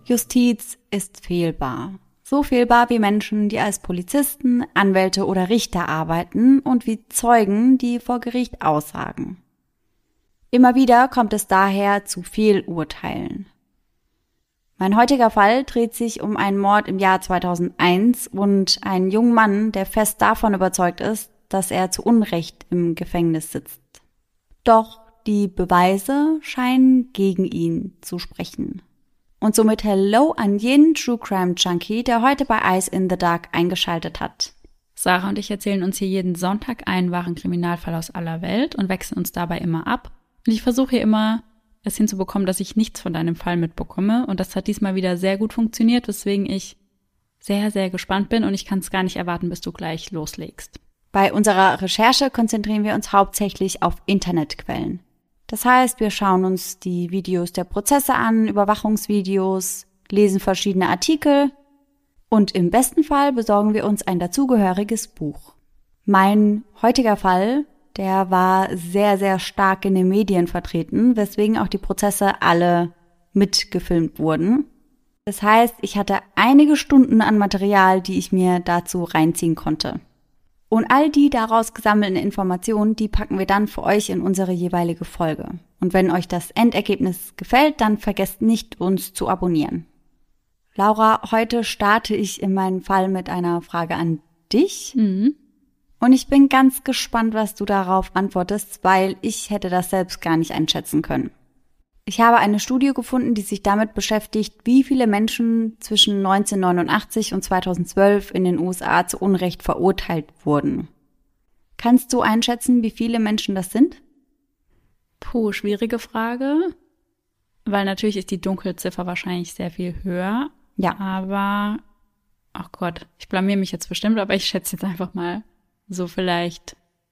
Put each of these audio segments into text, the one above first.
Justiz ist fehlbar. So fehlbar wie Menschen, die als Polizisten, Anwälte oder Richter arbeiten und wie Zeugen, die vor Gericht aussagen. Immer wieder kommt es daher zu Fehlurteilen. Mein heutiger Fall dreht sich um einen Mord im Jahr 2001 und einen jungen Mann, der fest davon überzeugt ist, dass er zu Unrecht im Gefängnis sitzt. Doch die Beweise scheinen gegen ihn zu sprechen. Und somit hello an jeden True Crime Junkie, der heute bei Eyes in the Dark eingeschaltet hat. Sarah und ich erzählen uns hier jeden Sonntag einen wahren Kriminalfall aus aller Welt und wechseln uns dabei immer ab. Und ich versuche hier immer, es hinzubekommen, dass ich nichts von deinem Fall mitbekomme. Und das hat diesmal wieder sehr gut funktioniert, weswegen ich sehr, sehr gespannt bin und ich kann es gar nicht erwarten, bis du gleich loslegst. Bei unserer Recherche konzentrieren wir uns hauptsächlich auf Internetquellen. Das heißt, wir schauen uns die Videos der Prozesse an, Überwachungsvideos, lesen verschiedene Artikel und im besten Fall besorgen wir uns ein dazugehöriges Buch. Mein heutiger Fall, der war sehr, sehr stark in den Medien vertreten, weswegen auch die Prozesse alle mitgefilmt wurden. Das heißt, ich hatte einige Stunden an Material, die ich mir dazu reinziehen konnte. Und all die daraus gesammelten Informationen, die packen wir dann für euch in unsere jeweilige Folge. Und wenn euch das Endergebnis gefällt, dann vergesst nicht, uns zu abonnieren. Laura, heute starte ich in meinem Fall mit einer Frage an dich. Und ich bin ganz gespannt, was du darauf antwortest, weil ich hätte das selbst gar nicht einschätzen können. Ich habe eine Studie gefunden, die sich damit beschäftigt, wie viele Menschen zwischen 1989 und 2012 in den USA zu Unrecht verurteilt wurden. Kannst du einschätzen, wie viele Menschen das sind? Puh, schwierige Frage, weil natürlich ist die Dunkelziffer wahrscheinlich sehr viel höher. Ja. Aber, ach Gott, ich blamier mich jetzt bestimmt, aber ich schätze jetzt einfach mal so vielleicht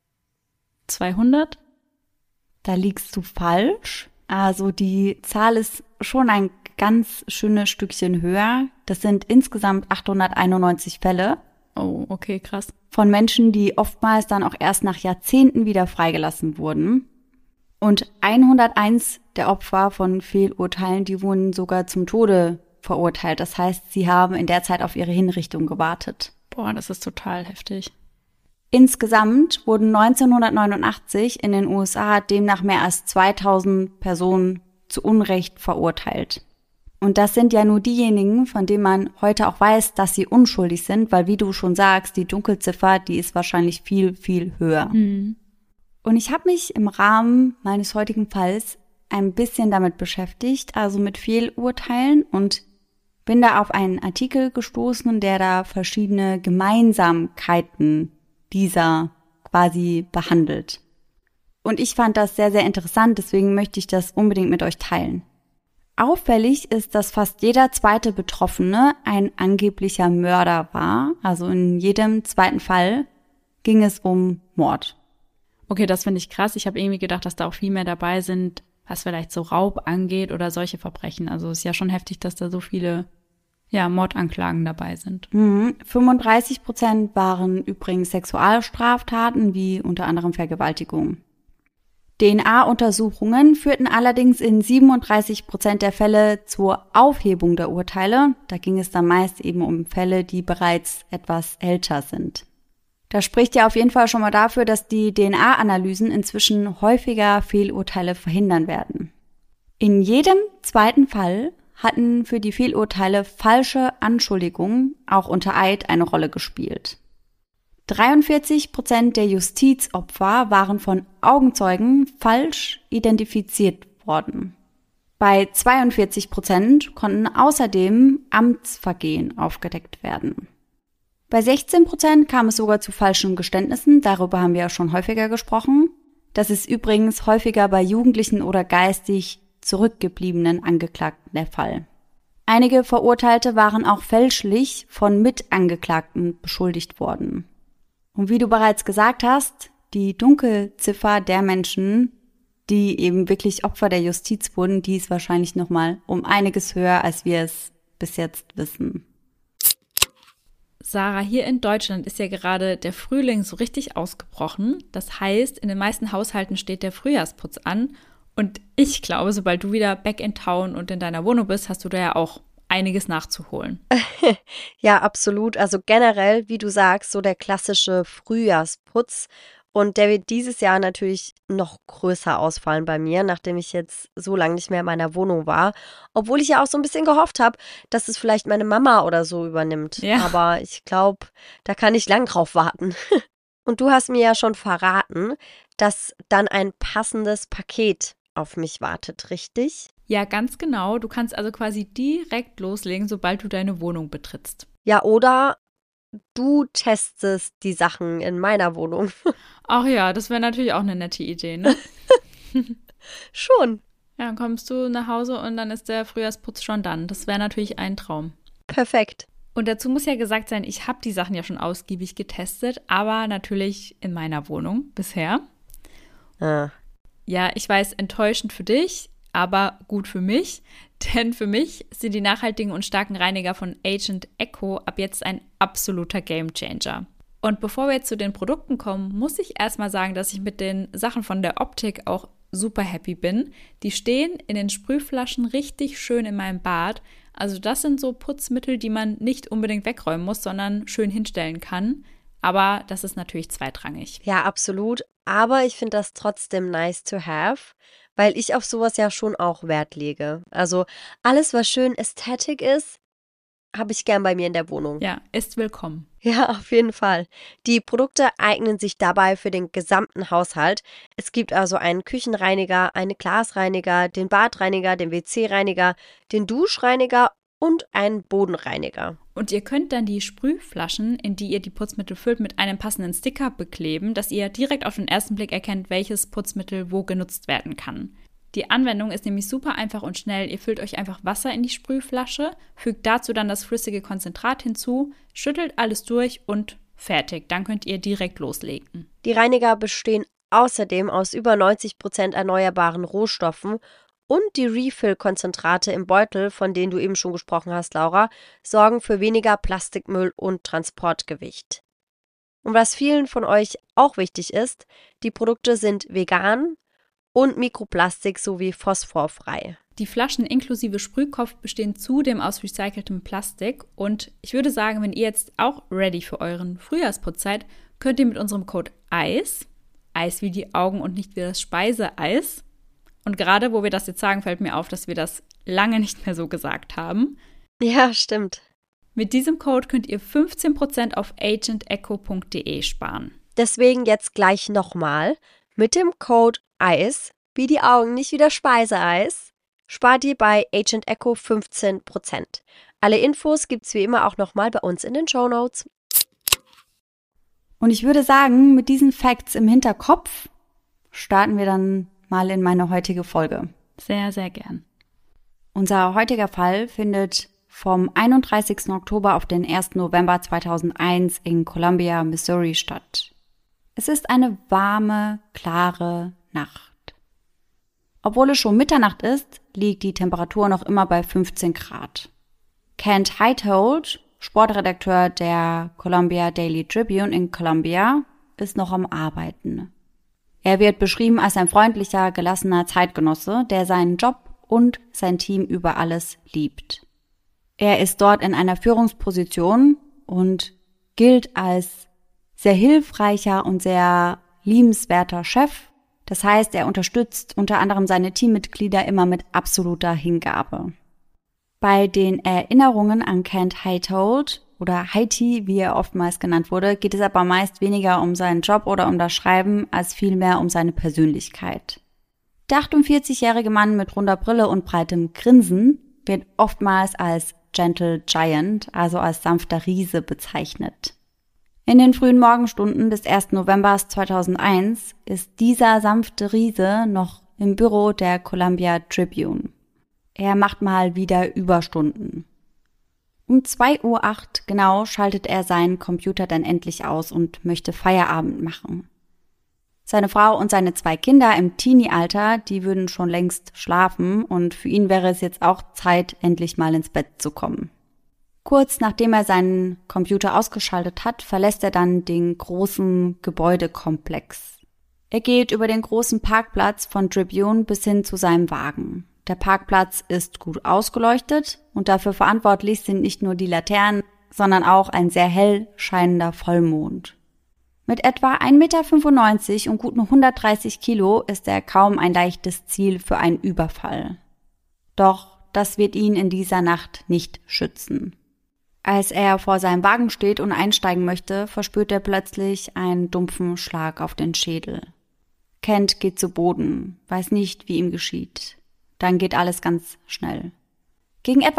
200. Da liegst du falsch. Also die Zahl ist schon ein ganz schönes Stückchen höher. Das sind insgesamt 891 Fälle. Oh, okay, krass. Von Menschen, die oftmals dann auch erst nach Jahrzehnten wieder freigelassen wurden. Und 101 der Opfer von Fehlurteilen, die wurden sogar zum Tode verurteilt. Das heißt, sie haben in der Zeit auf ihre Hinrichtung gewartet. Boah, das ist total heftig. Insgesamt wurden 1989 in den USA demnach mehr als 2000 Personen zu Unrecht verurteilt. Und das sind ja nur diejenigen, von denen man heute auch weiß, dass sie unschuldig sind, weil wie du schon sagst, die Dunkelziffer, die ist wahrscheinlich viel, viel höher. Und ich habe mich im Rahmen meines heutigen Falls ein bisschen damit beschäftigt, also mit Fehlurteilen und bin da auf einen Artikel gestoßen, der da verschiedene Gemeinsamkeiten dieser quasi behandelt. Und ich fand das sehr, sehr interessant, deswegen möchte ich das unbedingt mit euch teilen. Auffällig ist, dass fast jeder zweite Betroffene ein angeblicher Mörder war. Also in jedem zweiten Fall ging es um Mord. Okay, das finde ich krass. Ich habe irgendwie gedacht, dass da auch viel mehr dabei sind, was vielleicht so Raub angeht oder solche Verbrechen. Also es ist ja schon heftig, dass da so viele Mordanklagen dabei sind. 35% waren übrigens Sexualstraftaten, wie unter anderem Vergewaltigung. DNA-Untersuchungen führten allerdings in 37% der Fälle zur Aufhebung der Urteile. Da ging es dann meist eben um Fälle, die bereits etwas älter sind. Das spricht ja auf jeden Fall schon mal dafür, dass die DNA-Analysen inzwischen häufiger Fehlurteile verhindern werden. In jedem zweiten Fall hatten für die Fehlurteile falsche Anschuldigungen, auch unter Eid, eine Rolle gespielt. 43% der Justizopfer waren von Augenzeugen falsch identifiziert worden. Bei 42% konnten außerdem Amtsvergehen aufgedeckt werden. Bei 16% kam es sogar zu falschen Geständnissen, darüber haben wir ja schon häufiger gesprochen. Das ist übrigens häufiger bei Jugendlichen oder geistig zurückgebliebenen Angeklagten der Fall. Einige Verurteilte waren auch fälschlich von Mitangeklagten beschuldigt worden. Und wie du bereits gesagt hast, die Dunkelziffer der Menschen, die eben wirklich Opfer der Justiz wurden, die ist wahrscheinlich nochmal um einiges höher, als wir es bis jetzt wissen. Sarah, hier in Deutschland ist ja gerade der Frühling so richtig ausgebrochen. Das heißt, in den meisten Haushalten steht der Frühjahrsputz an. Und ich glaube, sobald du wieder back in town und in deiner Wohnung bist, hast du da ja auch einiges nachzuholen. Ja, absolut. Also generell, wie du sagst, so der klassische Frühjahrsputz. Und der wird dieses Jahr natürlich noch größer ausfallen bei mir, nachdem ich jetzt so lange nicht mehr in meiner Wohnung war. Obwohl ich ja auch so ein bisschen gehofft habe, dass es vielleicht meine Mama oder so übernimmt. Ja. Aber ich glaube, da kann ich lang drauf warten. Und du hast mir ja schon verraten, dass dann ein passendes Paket auf mich wartet, richtig? Ja, ganz genau. Du kannst also quasi direkt loslegen, sobald du deine Wohnung betrittst. Ja, oder du testest die Sachen in meiner Wohnung. Ach ja, das wäre natürlich auch eine nette Idee, ne? Schon. Ja, dann kommst du nach Hause und dann ist der Frühjahrsputz schon dann. Das wäre natürlich ein Traum. Perfekt. Und dazu muss ja gesagt sein, ich habe die Sachen ja schon ausgiebig getestet, aber natürlich in meiner Wohnung bisher. Ah. Ja, ich weiß, enttäuschend für dich, aber gut für mich, denn für mich sind die nachhaltigen und starken Reiniger von Agent Echo ab jetzt ein absoluter Gamechanger. Und bevor wir jetzt zu den Produkten kommen, muss ich erstmal sagen, dass ich mit den Sachen von der Optik auch super happy bin. Die stehen in den Sprühflaschen richtig schön in meinem Bad. Also das sind so Putzmittel, die man nicht unbedingt wegräumen muss, sondern schön hinstellen kann. Aber das ist natürlich zweitrangig. Ja, absolut. Aber ich finde das trotzdem nice to have, weil ich auf sowas ja schon auch Wert lege. Also alles, was schön Ästhetik ist, habe ich gern bei mir in der Wohnung. Ja, ist willkommen. Ja, auf jeden Fall. Die Produkte eignen sich dabei für den gesamten Haushalt. Es gibt also einen Küchenreiniger, einen Glasreiniger, den Badreiniger, den WC-Reiniger, den Duschreiniger und einen Bodenreiniger. Und ihr könnt dann die Sprühflaschen, in die ihr die Putzmittel füllt, mit einem passenden Sticker bekleben, dass ihr direkt auf den ersten Blick erkennt, welches Putzmittel wo genutzt werden kann. Die Anwendung ist nämlich super einfach und schnell. Ihr füllt euch einfach Wasser in die Sprühflasche, fügt dazu dann das flüssige Konzentrat hinzu, schüttelt alles durch und fertig. Dann könnt ihr direkt loslegen. Die Reiniger bestehen außerdem aus über 90% erneuerbaren Rohstoffen und die Refill-Konzentrate im Beutel, von denen du eben schon gesprochen hast, Laura, sorgen für weniger Plastikmüll und Transportgewicht. Und was vielen von euch auch wichtig ist, die Produkte sind vegan und Mikroplastik sowie phosphorfrei. Die Flaschen inklusive Sprühkopf bestehen zudem aus recyceltem Plastik und ich würde sagen, wenn ihr jetzt auch ready für euren Frühjahrsputz seid, könnt ihr mit unserem Code EIS wie die Augen und nicht wie das Speiseeis, und gerade wo wir das jetzt sagen, fällt mir auf, dass wir das lange nicht mehr so gesagt haben. Ja, stimmt. Mit diesem Code könnt ihr 15% auf agentecho.de sparen. Deswegen jetzt gleich nochmal. Mit dem Code EIS, wie die Augen, nicht wie das Speiseeis, spart ihr bei Agent Echo 15%. Alle Infos gibt's wie immer auch nochmal bei uns in den Shownotes. Und ich würde sagen, mit diesen Facts im Hinterkopf starten wir dann mal in meine heutige Folge. Sehr, sehr gern. Unser heutiger Fall findet vom 31. Oktober auf den 1. November 2001 in Columbia, Missouri statt. Es ist eine warme, klare Nacht. Obwohl es schon Mitternacht ist, liegt die Temperatur noch immer bei 15 Grad. Kent Heithold, Sportredakteur der Columbia Daily Tribune in Columbia, ist noch am Arbeiten. Er wird beschrieben als ein freundlicher, gelassener Zeitgenosse, der seinen Job und sein Team über alles liebt. Er ist dort in einer Führungsposition und gilt als sehr hilfreicher und sehr liebenswerter Chef. Das heißt, er unterstützt unter anderem seine Teammitglieder immer mit absoluter Hingabe. Bei den Erinnerungen an Kent Heithold oder Heiti, wie er oftmals genannt wurde, geht es aber meist weniger um seinen Job oder um das Schreiben, als vielmehr um seine Persönlichkeit. Der 48-jährige Mann mit runder Brille und breitem Grinsen wird oftmals als Gentle Giant, also als sanfter Riese, bezeichnet. In den frühen Morgenstunden des 1. November 2001 ist dieser sanfte Riese noch im Büro der Columbia Tribune. Er macht mal wieder Überstunden. Um 2:08 Uhr genau schaltet er seinen Computer dann endlich aus und möchte Feierabend machen. Seine Frau und seine 2 Kinder im Teenie-Alter, die würden schon längst schlafen und für ihn wäre es jetzt auch Zeit, endlich mal ins Bett zu kommen. Kurz nachdem er seinen Computer ausgeschaltet hat, verlässt er dann den großen Gebäudekomplex. Er geht über den großen Parkplatz von Tribune bis hin zu seinem Wagen. Der Parkplatz ist gut ausgeleuchtet und dafür verantwortlich sind nicht nur die Laternen, sondern auch ein sehr hell scheinender Vollmond. Mit etwa 1,95 Meter und guten 130 Kilo ist er kaum ein leichtes Ziel für einen Überfall. Doch das wird ihn in dieser Nacht nicht schützen. Als er vor seinem Wagen steht und einsteigen möchte, verspürt er plötzlich einen dumpfen Schlag auf den Schädel. Kent geht zu Boden, weiß nicht, wie ihm geschieht. Dann geht alles ganz schnell. Gegen etwa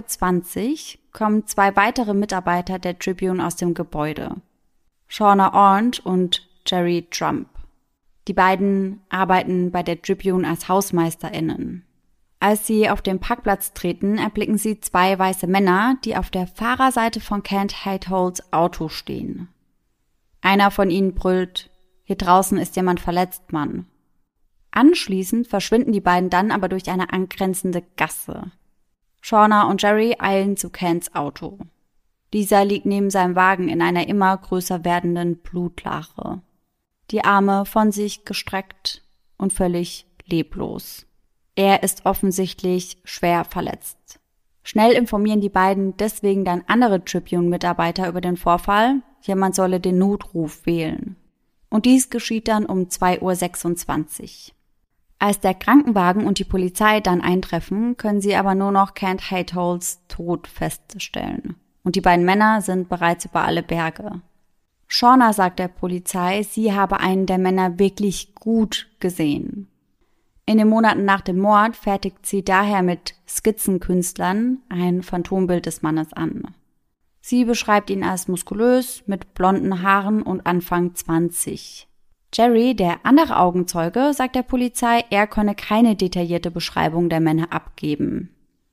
2:20 Uhr kommen 2 weitere Mitarbeiter der Tribune aus dem Gebäude. Shauna Orange und Jerry Trump. Die beiden arbeiten bei der Tribune als HausmeisterInnen. Als sie auf den Parkplatz treten, erblicken sie 2 weiße Männer, die auf der Fahrerseite von Kent Heitholds Auto stehen. Einer von ihnen brüllt: „Hier draußen ist jemand verletzt, Mann." Anschließend verschwinden die beiden dann aber durch eine angrenzende Gasse. Shauna und Jerry eilen zu Kents Auto. Dieser liegt neben seinem Wagen in einer immer größer werdenden Blutlache. Die Arme von sich gestreckt und völlig leblos. Er ist offensichtlich schwer verletzt. Schnell informieren die beiden deswegen dann andere Tribune-Mitarbeiter über den Vorfall, jemand solle den Notruf wählen. Und dies geschieht dann um 2:26 Uhr. Als der Krankenwagen und die Polizei dann eintreffen, können sie aber nur noch Kent Heitholds Tod feststellen. Und die beiden Männer sind bereits über alle Berge. Shauna sagt der Polizei, sie habe einen der Männer wirklich gut gesehen. In den Monaten nach dem Mord fertigt sie daher mit Skizzenkünstlern ein Phantombild des Mannes an. Sie beschreibt ihn als muskulös, mit blonden Haaren und Anfang 20. Jerry, der andere Augenzeuge, sagt der Polizei, er könne keine detaillierte Beschreibung der Männer abgeben.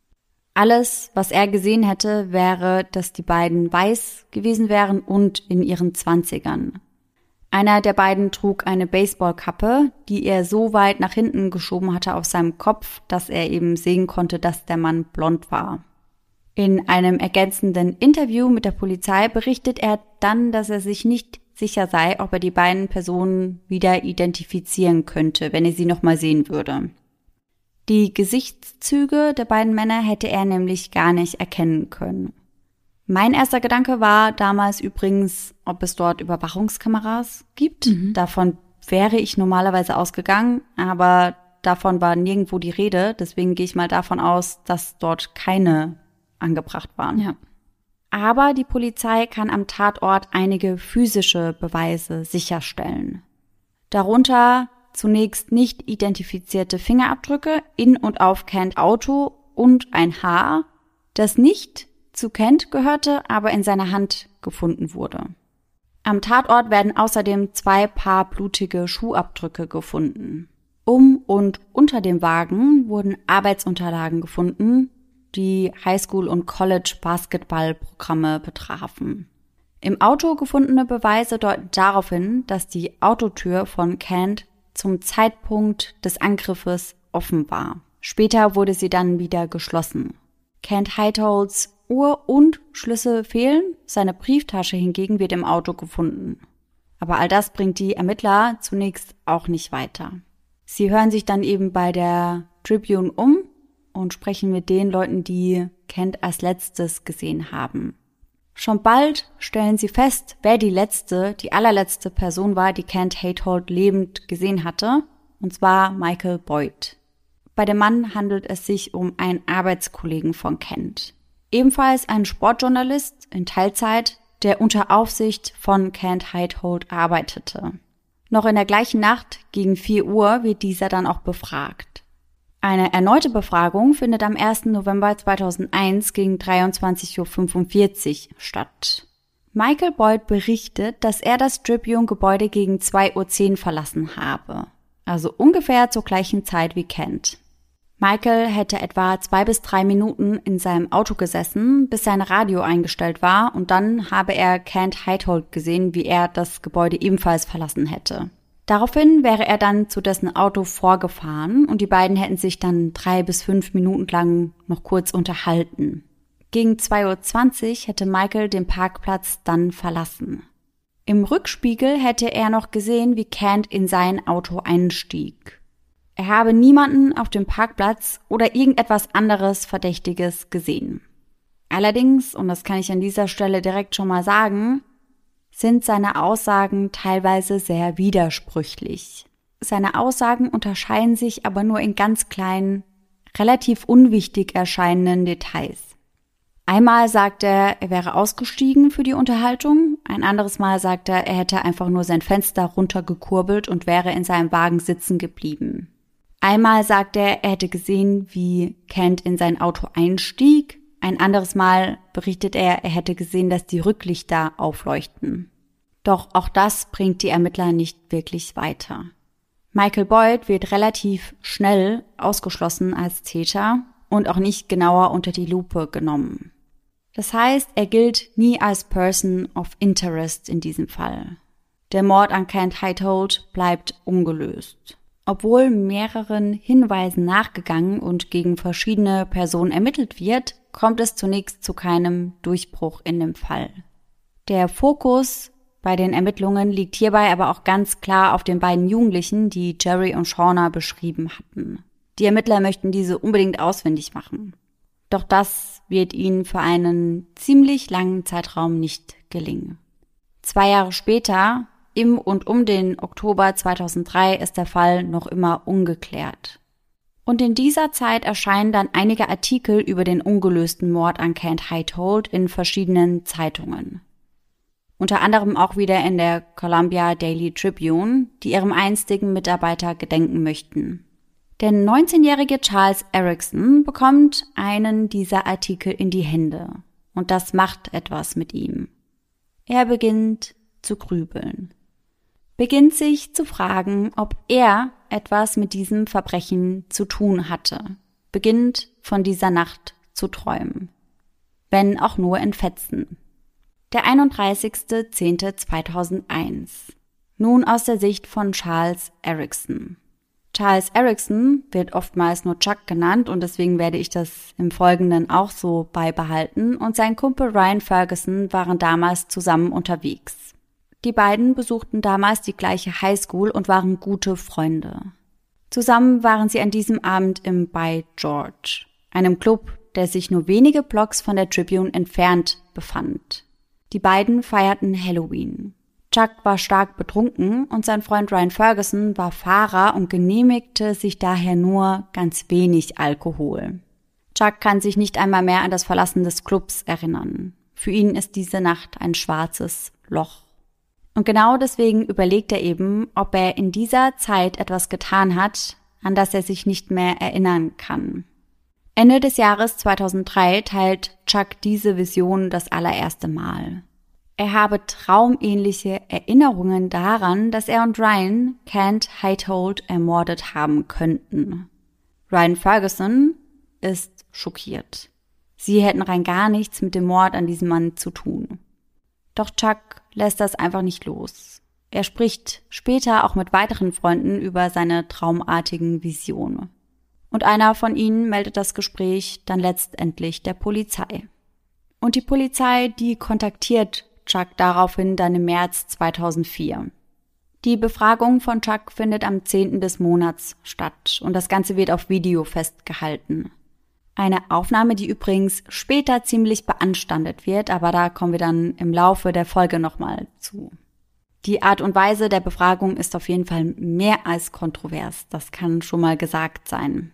Alles, was er gesehen hätte, wäre, dass die beiden weiß gewesen wären und in ihren 20ern. Einer der beiden trug eine Baseballkappe, die er so weit nach hinten geschoben hatte auf seinem Kopf, dass er eben sehen konnte, dass der Mann blond war. In einem ergänzenden Interview mit der Polizei berichtet er dann, dass er sich nicht sicher sei, ob er die beiden Personen wieder identifizieren könnte, wenn er sie nochmal sehen würde. Die Gesichtszüge der beiden Männer hätte er nämlich gar nicht erkennen können. Mein erster Gedanke war damals übrigens, ob es dort Überwachungskameras gibt. Davon wäre ich normalerweise ausgegangen, aber davon war nirgendwo die Rede. Deswegen gehe ich mal davon aus, dass dort keine angebracht waren. Ja. Aber die Polizei kann am Tatort einige physische Beweise sicherstellen. Darunter zunächst nicht identifizierte Fingerabdrücke in und auf Kent Auto und ein Haar, das nicht zu Kent gehörte, aber in seiner Hand gefunden wurde. Am Tatort werden außerdem 2 Paar blutige Schuhabdrücke gefunden. Um und unter dem Wagen wurden Arbeitsunterlagen gefunden, die Highschool- und College-Basketballprogramme betrafen. Im Auto gefundene Beweise deuten darauf hin, dass die Autotür von Kent zum Zeitpunkt des Angriffes offen war. Später wurde sie dann wieder geschlossen. Kent Heitholds Uhr und Schlüssel fehlen, seine Brieftasche hingegen wird im Auto gefunden. Aber all das bringt die Ermittler zunächst auch nicht weiter. Sie hören sich dann eben bei der Tribune um und sprechen mit den Leuten, die Kent als letztes gesehen haben. Schon bald stellen sie fest, wer die allerletzte Person war, die Kent Heithold lebend gesehen hatte, und zwar Michael Boyd. Bei dem Mann handelt es sich um einen Arbeitskollegen von Kent. Ebenfalls ein Sportjournalist in Teilzeit, der unter Aufsicht von Kent Heithold arbeitete. Noch in der gleichen Nacht gegen 4 Uhr wird dieser dann auch befragt. Eine erneute Befragung findet am 1. November 2001 gegen 23:45 Uhr statt. Michael Boyd berichtet, dass er das Tribune-Gebäude gegen 2:10 Uhr verlassen habe, also ungefähr zur gleichen Zeit wie Kent. Michael hätte etwa 2 bis 3 Minuten in seinem Auto gesessen, bis sein Radio eingestellt war, und dann habe er Kent Heithold gesehen, wie er das Gebäude ebenfalls verlassen hätte. Daraufhin wäre er dann zu dessen Auto vorgefahren und die beiden hätten sich dann 3 bis 5 Minuten lang noch kurz unterhalten. Gegen 2:20 Uhr hätte Michael den Parkplatz dann verlassen. Im Rückspiegel hätte er noch gesehen, wie Kent in sein Auto einstieg. Er habe niemanden auf dem Parkplatz oder irgendetwas anderes Verdächtiges gesehen. Allerdings, und das kann ich an dieser Stelle direkt schon mal sagen, sind seine Aussagen teilweise sehr widersprüchlich. Seine Aussagen unterscheiden sich aber nur in ganz kleinen, relativ unwichtig erscheinenden Details. Einmal sagt er wäre ausgestiegen für die Unterhaltung, ein anderes Mal sagt er hätte einfach nur sein Fenster runtergekurbelt und wäre in seinem Wagen sitzen geblieben. Einmal sagt er hätte gesehen, wie Kent in sein Auto einstieg, ein anderes Mal berichtet er hätte gesehen, dass die Rücklichter aufleuchten. Doch auch das bringt die Ermittler nicht wirklich weiter. Michael Boyd wird relativ schnell ausgeschlossen als Täter und auch nicht genauer unter die Lupe genommen. Das heißt, er gilt nie als Person of Interest in diesem Fall. Der Mord an Kent Heitholt bleibt ungelöst. Obwohl mehreren Hinweisen nachgegangen und gegen verschiedene Personen ermittelt wird, kommt es zunächst zu keinem Durchbruch in dem Fall. Der Fokus bei den Ermittlungen liegt hierbei aber auch ganz klar auf den beiden Jugendlichen, die Jerry und Shauna beschrieben hatten. Die Ermittler möchten diese unbedingt ausfindig machen. Doch das wird ihnen für einen ziemlich langen Zeitraum nicht gelingen. 2 Jahre später, im und um den Oktober 2003, ist der Fall noch immer ungeklärt. Und in dieser Zeit erscheinen dann einige Artikel über den ungelösten Mord an Kent Heitholt in verschiedenen Zeitungen. Unter anderem auch wieder in der Columbia Daily Tribune, die ihrem einstigen Mitarbeiter gedenken möchten. Der 19-jährige Charles Erickson bekommt einen dieser Artikel in die Hände. Und das macht etwas mit ihm. Er beginnt zu grübeln. Beginnt sich zu fragen, ob er etwas mit diesem Verbrechen zu tun hatte. Beginnt von dieser Nacht zu träumen. Wenn auch nur in Fetzen. Der 31.10.2001. Nun aus der Sicht von Charles Erickson. Charles Erickson wird oftmals nur Chuck genannt und deswegen werde ich das im Folgenden auch so beibehalten, und sein Kumpel Ryan Ferguson waren damals zusammen unterwegs. Die beiden besuchten damals die gleiche Highschool und waren gute Freunde. Zusammen waren sie an diesem Abend im By George, einem Club, der sich nur wenige Blocks von der Tribune entfernt befand. Die beiden feierten Halloween. Chuck war stark betrunken und sein Freund Ryan Ferguson war Fahrer und genehmigte sich daher nur ganz wenig Alkohol. Chuck kann sich nicht einmal mehr an das Verlassen des Clubs erinnern. Für ihn ist diese Nacht ein schwarzes Loch. Und genau deswegen überlegt er eben, ob er in dieser Zeit etwas getan hat, an das er sich nicht mehr erinnern kann. Ende des Jahres 2003 teilt Chuck diese Vision das allererste Mal. Er habe traumähnliche Erinnerungen daran, dass er und Ryan Kent Heitholt ermordet haben könnten. Ryan Ferguson ist schockiert. Sie hätten rein gar nichts mit dem Mord an diesem Mann zu tun. Doch Chuck lässt das einfach nicht los. Er spricht später auch mit weiteren Freunden über seine traumartigen Visionen. Und einer von ihnen meldet das Gespräch dann letztendlich der Polizei. Und die Polizei, die kontaktiert Chuck daraufhin dann im März 2004. Die Befragung von Chuck findet am 10. des Monats statt und das Ganze wird auf Video festgehalten. Eine Aufnahme, die übrigens später ziemlich beanstandet wird, aber da kommen wir dann im Laufe der Folge nochmal zu. Die Art und Weise der Befragung ist auf jeden Fall mehr als kontrovers, das kann schon mal gesagt sein.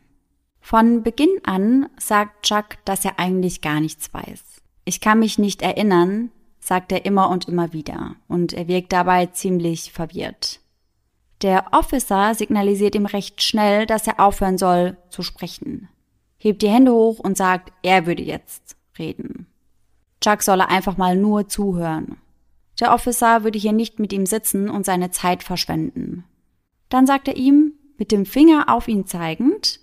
Von Beginn an sagt Chuck, dass er eigentlich gar nichts weiß. Ich kann mich nicht erinnern, sagt er immer und immer wieder, und er wirkt dabei ziemlich verwirrt. Der Officer signalisiert ihm recht schnell, dass er aufhören soll zu sprechen. Hebt die Hände hoch und sagt, er würde jetzt reden. Chuck solle einfach mal nur zuhören. Der Officer würde hier nicht mit ihm sitzen und seine Zeit verschwenden. Dann sagt er ihm, mit dem Finger auf ihn zeigend,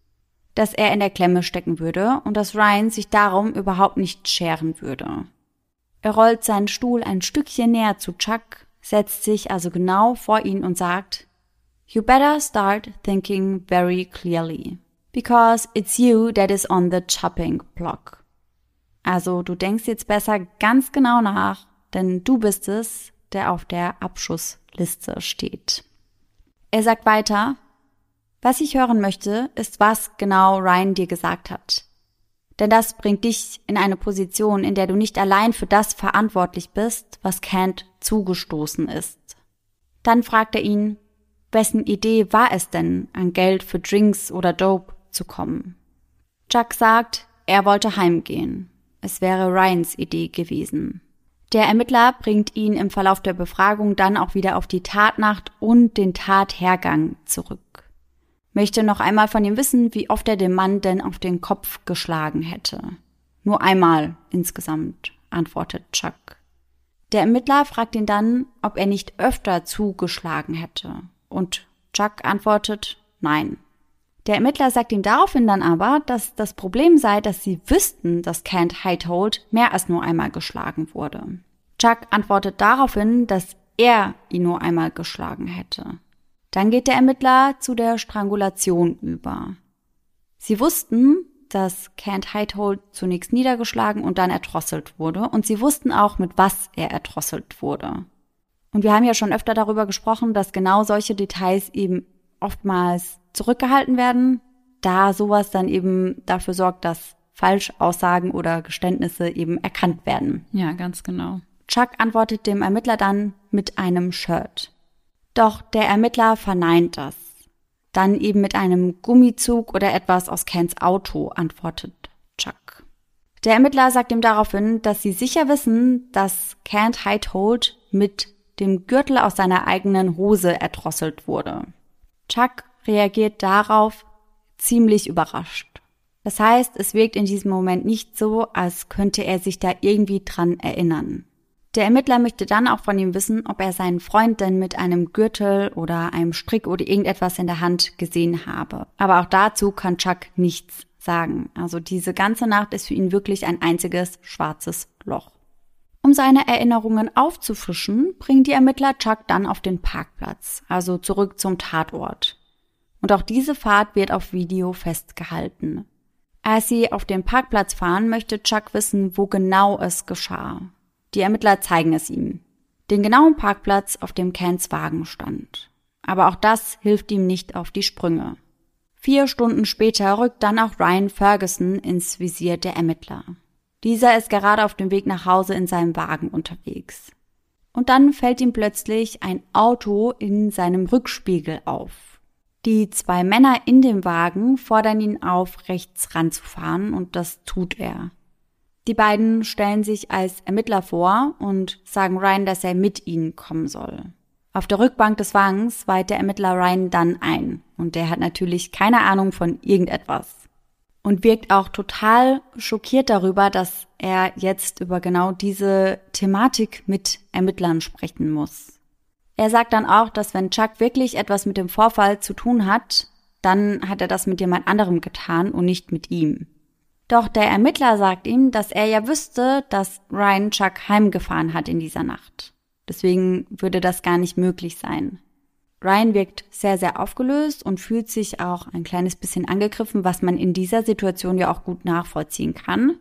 dass er in der Klemme stecken würde und dass Ryan sich darum überhaupt nicht scheren würde. Er rollt seinen Stuhl ein Stückchen näher zu Chuck, setzt sich also genau vor ihn und sagt, "You better start thinking very clearly, because it's you that is on the chopping block." Also du denkst jetzt besser ganz genau nach, denn du bist es, der auf der Abschussliste steht. Er sagt weiter, Was ich hören möchte, ist, was genau Ryan dir gesagt hat. Denn das bringt dich in eine Position, in der du nicht allein für das verantwortlich bist, was Kent zugestoßen ist. Dann fragt er ihn, wessen Idee war es denn, an Geld für Drinks oder Dope zu kommen? Chuck sagt, er wollte heimgehen. Es wäre Ryans Idee gewesen. Der Ermittler bringt ihn im Verlauf der Befragung dann auch wieder auf die Tatnacht und den Tathergang zurück. Möchte noch einmal von ihm wissen, wie oft er den Mann denn auf den Kopf geschlagen hätte. Nur einmal insgesamt, antwortet Chuck. Der Ermittler fragt ihn dann, ob er nicht öfter zugeschlagen hätte. Und Chuck antwortet, nein. Der Ermittler sagt ihm daraufhin dann aber, dass das Problem sei, dass sie wüssten, dass Kent Heitholt mehr als nur einmal geschlagen wurde. Chuck antwortet daraufhin, dass er ihn nur einmal geschlagen hätte. Dann geht der Ermittler zu der Strangulation über. Sie wussten, dass Kent Heitholt zunächst niedergeschlagen und dann erdrosselt wurde. Und sie wussten auch, mit was er erdrosselt wurde. Und wir haben ja schon öfter darüber gesprochen, dass genau solche Details eben oftmals zurückgehalten werden, da sowas dann eben dafür sorgt, dass Falschaussagen oder Geständnisse eben erkannt werden. Ja, ganz genau. Chuck antwortet dem Ermittler dann mit einem Shirt. Doch der Ermittler verneint das. Dann eben mit einem Gummizug oder etwas aus Kents Auto, antwortet Chuck. Der Ermittler sagt ihm daraufhin, dass sie sicher wissen, dass Kent Heitholt mit dem Gürtel aus seiner eigenen Hose erdrosselt wurde. Chuck reagiert darauf ziemlich überrascht. Das heißt, es wirkt in diesem Moment nicht so, als könnte er sich da irgendwie dran erinnern. Der Ermittler möchte dann auch von ihm wissen, ob er seinen Freund denn mit einem Gürtel oder einem Strick oder irgendetwas in der Hand gesehen habe. Aber auch dazu kann Chuck nichts sagen. Also diese ganze Nacht ist für ihn wirklich ein einziges schwarzes Loch. Um seine Erinnerungen aufzufrischen, bringen die Ermittler Chuck dann auf den Parkplatz, also zurück zum Tatort. Und auch diese Fahrt wird auf Video festgehalten. Als sie auf den Parkplatz fahren, möchte Chuck wissen, wo genau es geschah. Die Ermittler zeigen es ihm. Den genauen Parkplatz, auf dem Kents Wagen stand. Aber auch das hilft ihm nicht auf die Sprünge. 4 Stunden später rückt dann auch Ryan Ferguson ins Visier der Ermittler. Dieser ist gerade auf dem Weg nach Hause in seinem Wagen unterwegs. Und dann fällt ihm plötzlich ein Auto in seinem Rückspiegel auf. Die 2 Männer in dem Wagen fordern ihn auf, rechts ranzufahren, und das tut er. Die beiden stellen sich als Ermittler vor und sagen Ryan, dass er mit ihnen kommen soll. Auf der Rückbank des Wagens weiht der Ermittler Ryan dann ein. Und der hat natürlich keine Ahnung von irgendetwas. Und wirkt auch total schockiert darüber, dass er jetzt über genau diese Thematik mit Ermittlern sprechen muss. Er sagt dann auch, dass wenn Chuck wirklich etwas mit dem Vorfall zu tun hat, dann hat er das mit jemand anderem getan und nicht mit ihm. Doch der Ermittler sagt ihm, dass er ja wüsste, dass Ryan Chuck heimgefahren hat in dieser Nacht. Deswegen würde das gar nicht möglich sein. Ryan wirkt sehr, sehr aufgelöst und fühlt sich auch ein kleines bisschen angegriffen, was man in dieser Situation ja auch gut nachvollziehen kann.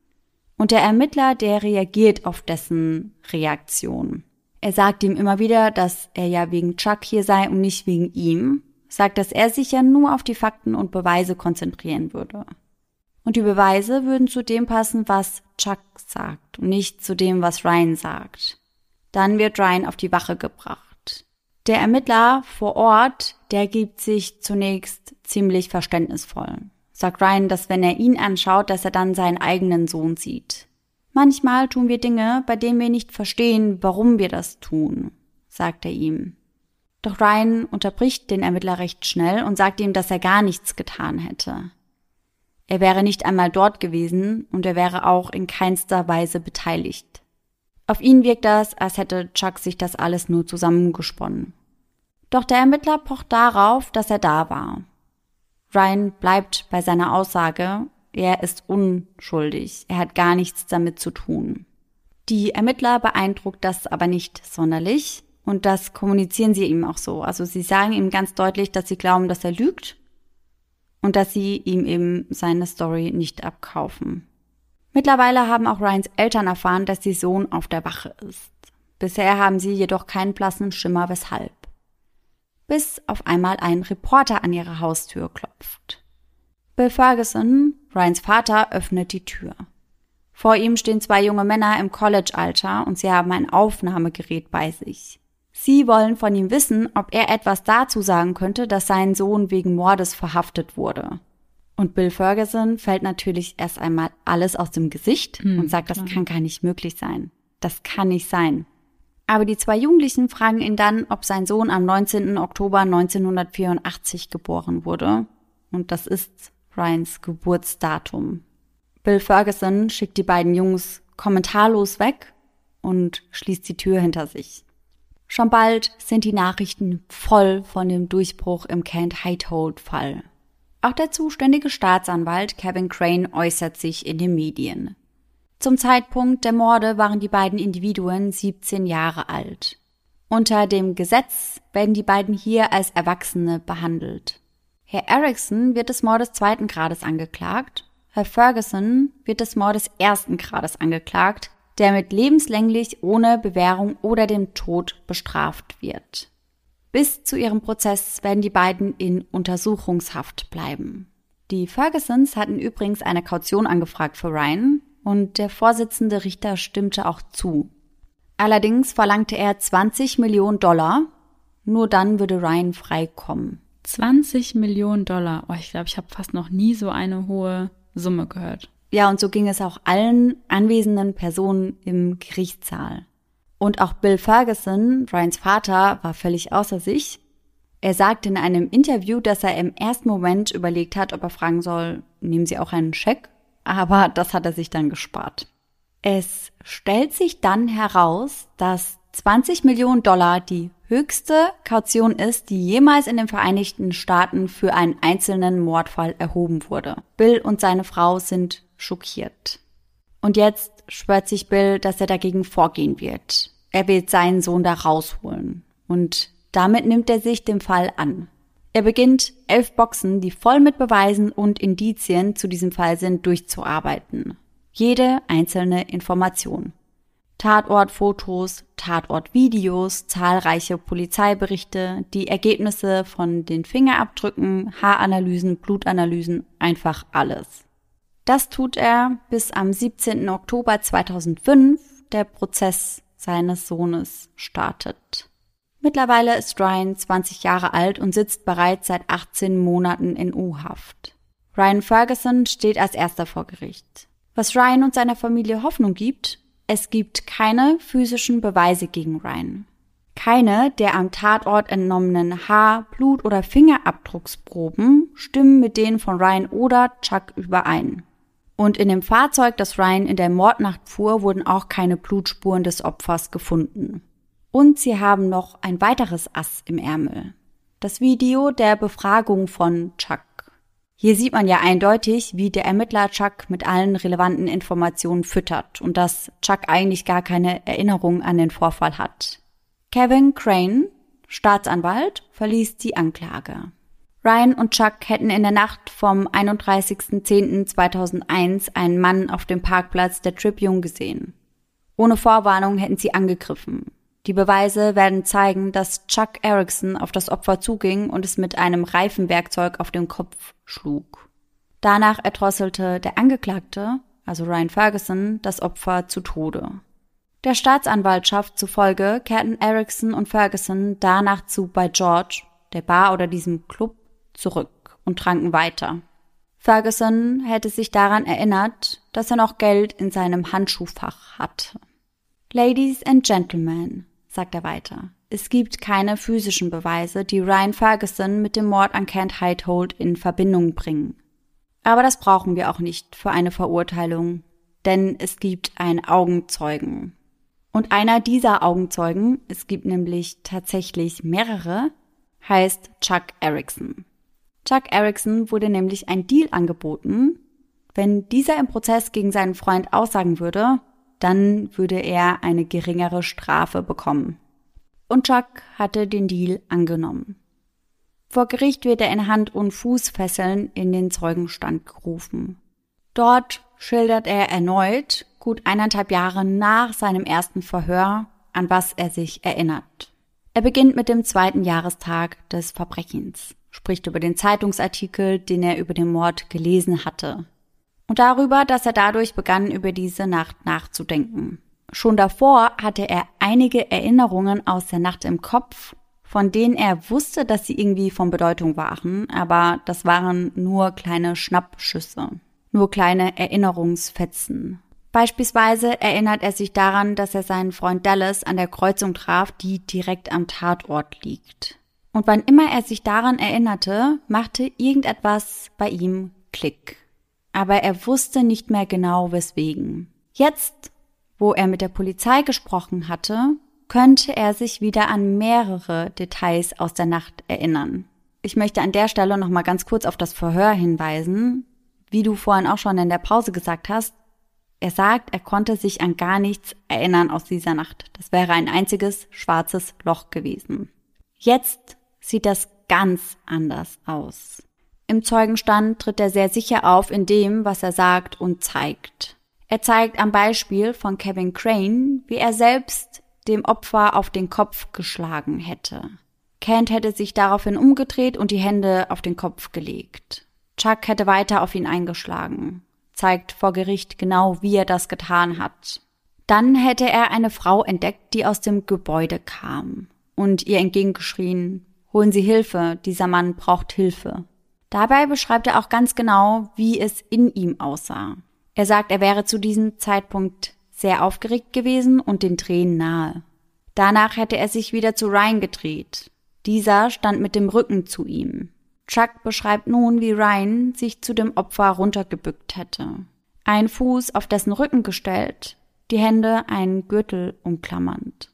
Und der Ermittler, der reagiert auf dessen Reaktion. Er sagt ihm immer wieder, dass er ja wegen Chuck hier sei und nicht wegen ihm. Sagt, dass er sich ja nur auf die Fakten und Beweise konzentrieren würde. Und die Beweise würden zu dem passen, was Chuck sagt und nicht zu dem, was Ryan sagt. Dann wird Ryan auf die Wache gebracht. Der Ermittler vor Ort, der gibt sich zunächst ziemlich verständnisvoll. Sagt Ryan, dass wenn er ihn anschaut, dass er dann seinen eigenen Sohn sieht. Manchmal tun wir Dinge, bei denen wir nicht verstehen, warum wir das tun, sagt er ihm. Doch Ryan unterbricht den Ermittler recht schnell und sagt ihm, dass er gar nichts getan hätte. Er wäre nicht einmal dort gewesen und er wäre auch in keinster Weise beteiligt. Auf ihn wirkt das, als hätte Chuck sich das alles nur zusammengesponnen. Doch der Ermittler pocht darauf, dass er da war. Ryan bleibt bei seiner Aussage, er ist unschuldig, er hat gar nichts damit zu tun. Die Ermittler beeindruckt das aber nicht sonderlich und das kommunizieren sie ihm auch so. Also sie sagen ihm ganz deutlich, dass sie glauben, dass er lügt und dass sie ihm eben seine Story nicht abkaufen. Mittlerweile haben auch Ryans Eltern erfahren, dass ihr Sohn auf der Wache ist. Bisher haben sie jedoch keinen blassen Schimmer, weshalb. bis auf einmal ein Reporter an ihre Haustür klopft. Bill Ferguson, Ryans Vater, öffnet die Tür. Vor ihm stehen 2 junge Männer im College-Alter und sie haben ein Aufnahmegerät bei sich. Sie wollen von ihm wissen, ob er etwas dazu sagen könnte, dass sein Sohn wegen Mordes verhaftet wurde. Und Bill Ferguson fällt natürlich erst einmal alles aus dem Gesicht und sagt, das kann gar nicht möglich sein. Das kann nicht sein. Aber die 2 Jugendlichen fragen ihn dann, ob sein Sohn am 19. Oktober 1984 geboren wurde. Und das ist Ryans Geburtsdatum. Bill Ferguson schickt die beiden Jungs kommentarlos weg und schließt die Tür hinter sich. Schon bald sind die Nachrichten voll von dem Durchbruch im Kent-Heitholt-Fall. Auch der zuständige Staatsanwalt Kevin Crane äußert sich in den Medien. Zum Zeitpunkt der Morde waren die beiden Individuen 17 Jahre alt. Unter dem Gesetz werden die beiden hier als Erwachsene behandelt. Herr Erickson wird des Mordes 2. Grades angeklagt. Herr Ferguson wird des Mordes 1. Grades angeklagt, der mit lebenslänglich ohne Bewährung oder dem Tod bestraft wird. Bis zu ihrem Prozess werden die beiden in Untersuchungshaft bleiben. Die Fergusons hatten übrigens eine Kaution angefragt für Ryan und der Vorsitzende Richter stimmte auch zu. Allerdings verlangte er $20 Millionen. Nur dann würde Ryan freikommen. $20 Millionen. Oh, ich glaube, ich habe fast noch nie so eine hohe Summe gehört. Ja, und so ging es auch allen anwesenden Personen im Gerichtssaal. Und auch Bill Ferguson, Ryans Vater, war völlig außer sich. Er sagte in einem Interview, dass er im ersten Moment überlegt hat, ob er fragen soll, nehmen Sie auch einen Scheck? Aber das hat er sich dann gespart. Es stellt sich dann heraus, dass $20 Millionen die höchste Kaution ist, die jemals in den Vereinigten Staaten für einen einzelnen Mordfall erhoben wurde. Bill und seine Frau sind schockiert. Und jetzt schwört sich Bill, dass er dagegen vorgehen wird. Er wird seinen Sohn da rausholen. Und damit nimmt er sich dem Fall an. Er beginnt, 11 Boxen, die voll mit Beweisen und Indizien zu diesem Fall sind, durchzuarbeiten. Jede einzelne Information. Tatortfotos, Tatortvideos, zahlreiche Polizeiberichte, die Ergebnisse von den Fingerabdrücken, Haaranalysen, Blutanalysen, einfach alles. Das tut er, bis am 17. Oktober 2005 der Prozess seines Sohnes startet. Mittlerweile ist Ryan 20 Jahre alt und sitzt bereits seit 18 Monaten in U-Haft. Ryan Ferguson steht als erster vor Gericht. Was Ryan und seiner Familie Hoffnung gibt: Es gibt keine physischen Beweise gegen Ryan. Keine der am Tatort entnommenen Haar-, Blut- oder Fingerabdrucksproben stimmen mit denen von Ryan oder Chuck überein. Und in dem Fahrzeug, das Ryan in der Mordnacht fuhr, wurden auch keine Blutspuren des Opfers gefunden. Und sie haben noch ein weiteres Ass im Ärmel. Das Video der Befragung von Chuck. Hier sieht man ja eindeutig, wie der Ermittler Chuck mit allen relevanten Informationen füttert und dass Chuck eigentlich gar keine Erinnerung an den Vorfall hat. Kevin Crane, Staatsanwalt, verließ die Anklage. Ryan und Chuck hätten in der Nacht vom 31.10.2001 einen Mann auf dem Parkplatz der Tribune gesehen. Ohne Vorwarnung hätten sie angegriffen. Die Beweise werden zeigen, dass Chuck Erickson auf das Opfer zuging und es mit einem Reifenwerkzeug auf den Kopf schlug. Danach erdrosselte der Angeklagte, also Ryan Ferguson, das Opfer zu Tode. Der Staatsanwaltschaft zufolge kehrten Erickson und Ferguson danach bei George, der Bar oder diesem Club, zurück und tranken weiter. Ferguson hätte sich daran erinnert, dass er noch Geld in seinem Handschuhfach hatte. Ladies and Gentlemen, sagt er weiter, es gibt keine physischen Beweise, die Ryan Ferguson mit dem Mord an Kent Heitholt in Verbindung bringen. Aber das brauchen wir auch nicht für eine Verurteilung, denn es gibt einen Augenzeugen. Und einer dieser Augenzeugen, es gibt nämlich tatsächlich mehrere, heißt Chuck Erickson. Chuck Erickson wurde nämlich ein Deal angeboten. Wenn dieser im Prozess gegen seinen Freund aussagen würde, dann würde er eine geringere Strafe bekommen. Und Chuck hatte den Deal angenommen. Vor Gericht wird er in Hand- und Fußfesseln in den Zeugenstand gerufen. Dort schildert er erneut, gut 1,5 Jahre nach seinem ersten Verhör, an was er sich erinnert. Er beginnt mit dem 2. Jahrestag des Verbrechens, spricht über den Zeitungsartikel, den er über den Mord gelesen hatte. Und darüber, dass er dadurch begann, über diese Nacht nachzudenken. Schon davor hatte er einige Erinnerungen aus der Nacht im Kopf, von denen er wusste, dass sie irgendwie von Bedeutung waren, aber das waren nur kleine Schnappschüsse, nur kleine Erinnerungsfetzen. Beispielsweise erinnert er sich daran, dass er seinen Freund Dallas an der Kreuzung traf, die direkt am Tatort liegt. Und wann immer er sich daran erinnerte, machte irgendetwas bei ihm Klick. Aber er wusste nicht mehr genau, weswegen. Jetzt, wo er mit der Polizei gesprochen hatte, könnte er sich wieder an mehrere Details aus der Nacht erinnern. Ich möchte an der Stelle noch mal ganz kurz auf das Verhör hinweisen. Wie du vorhin auch schon in der Pause gesagt hast, er sagt, er konnte sich an gar nichts erinnern aus dieser Nacht. Das wäre ein einziges schwarzes Loch gewesen. Jetzt sieht das ganz anders aus. Im Zeugenstand tritt er sehr sicher auf in dem, was er sagt und zeigt. Er zeigt am Beispiel von Kevin Crane, wie er selbst dem Opfer auf den Kopf geschlagen hätte. Kent hätte sich daraufhin umgedreht und die Hände auf den Kopf gelegt. Chuck hätte weiter auf ihn eingeschlagen. Zeigt vor Gericht genau, wie er das getan hat. Dann hätte er eine Frau entdeckt, die aus dem Gebäude kam und ihr entgegengeschrien: Holen Sie Hilfe, dieser Mann braucht Hilfe. Dabei beschreibt er auch ganz genau, wie es in ihm aussah. Er sagt, er wäre zu diesem Zeitpunkt sehr aufgeregt gewesen und den Tränen nahe. Danach hätte er sich wieder zu Ryan gedreht. Dieser stand mit dem Rücken zu ihm. Chuck beschreibt nun, wie Ryan sich zu dem Opfer runtergebückt hätte. Einen Fuß auf dessen Rücken gestellt, die Hände einen Gürtel umklammernd.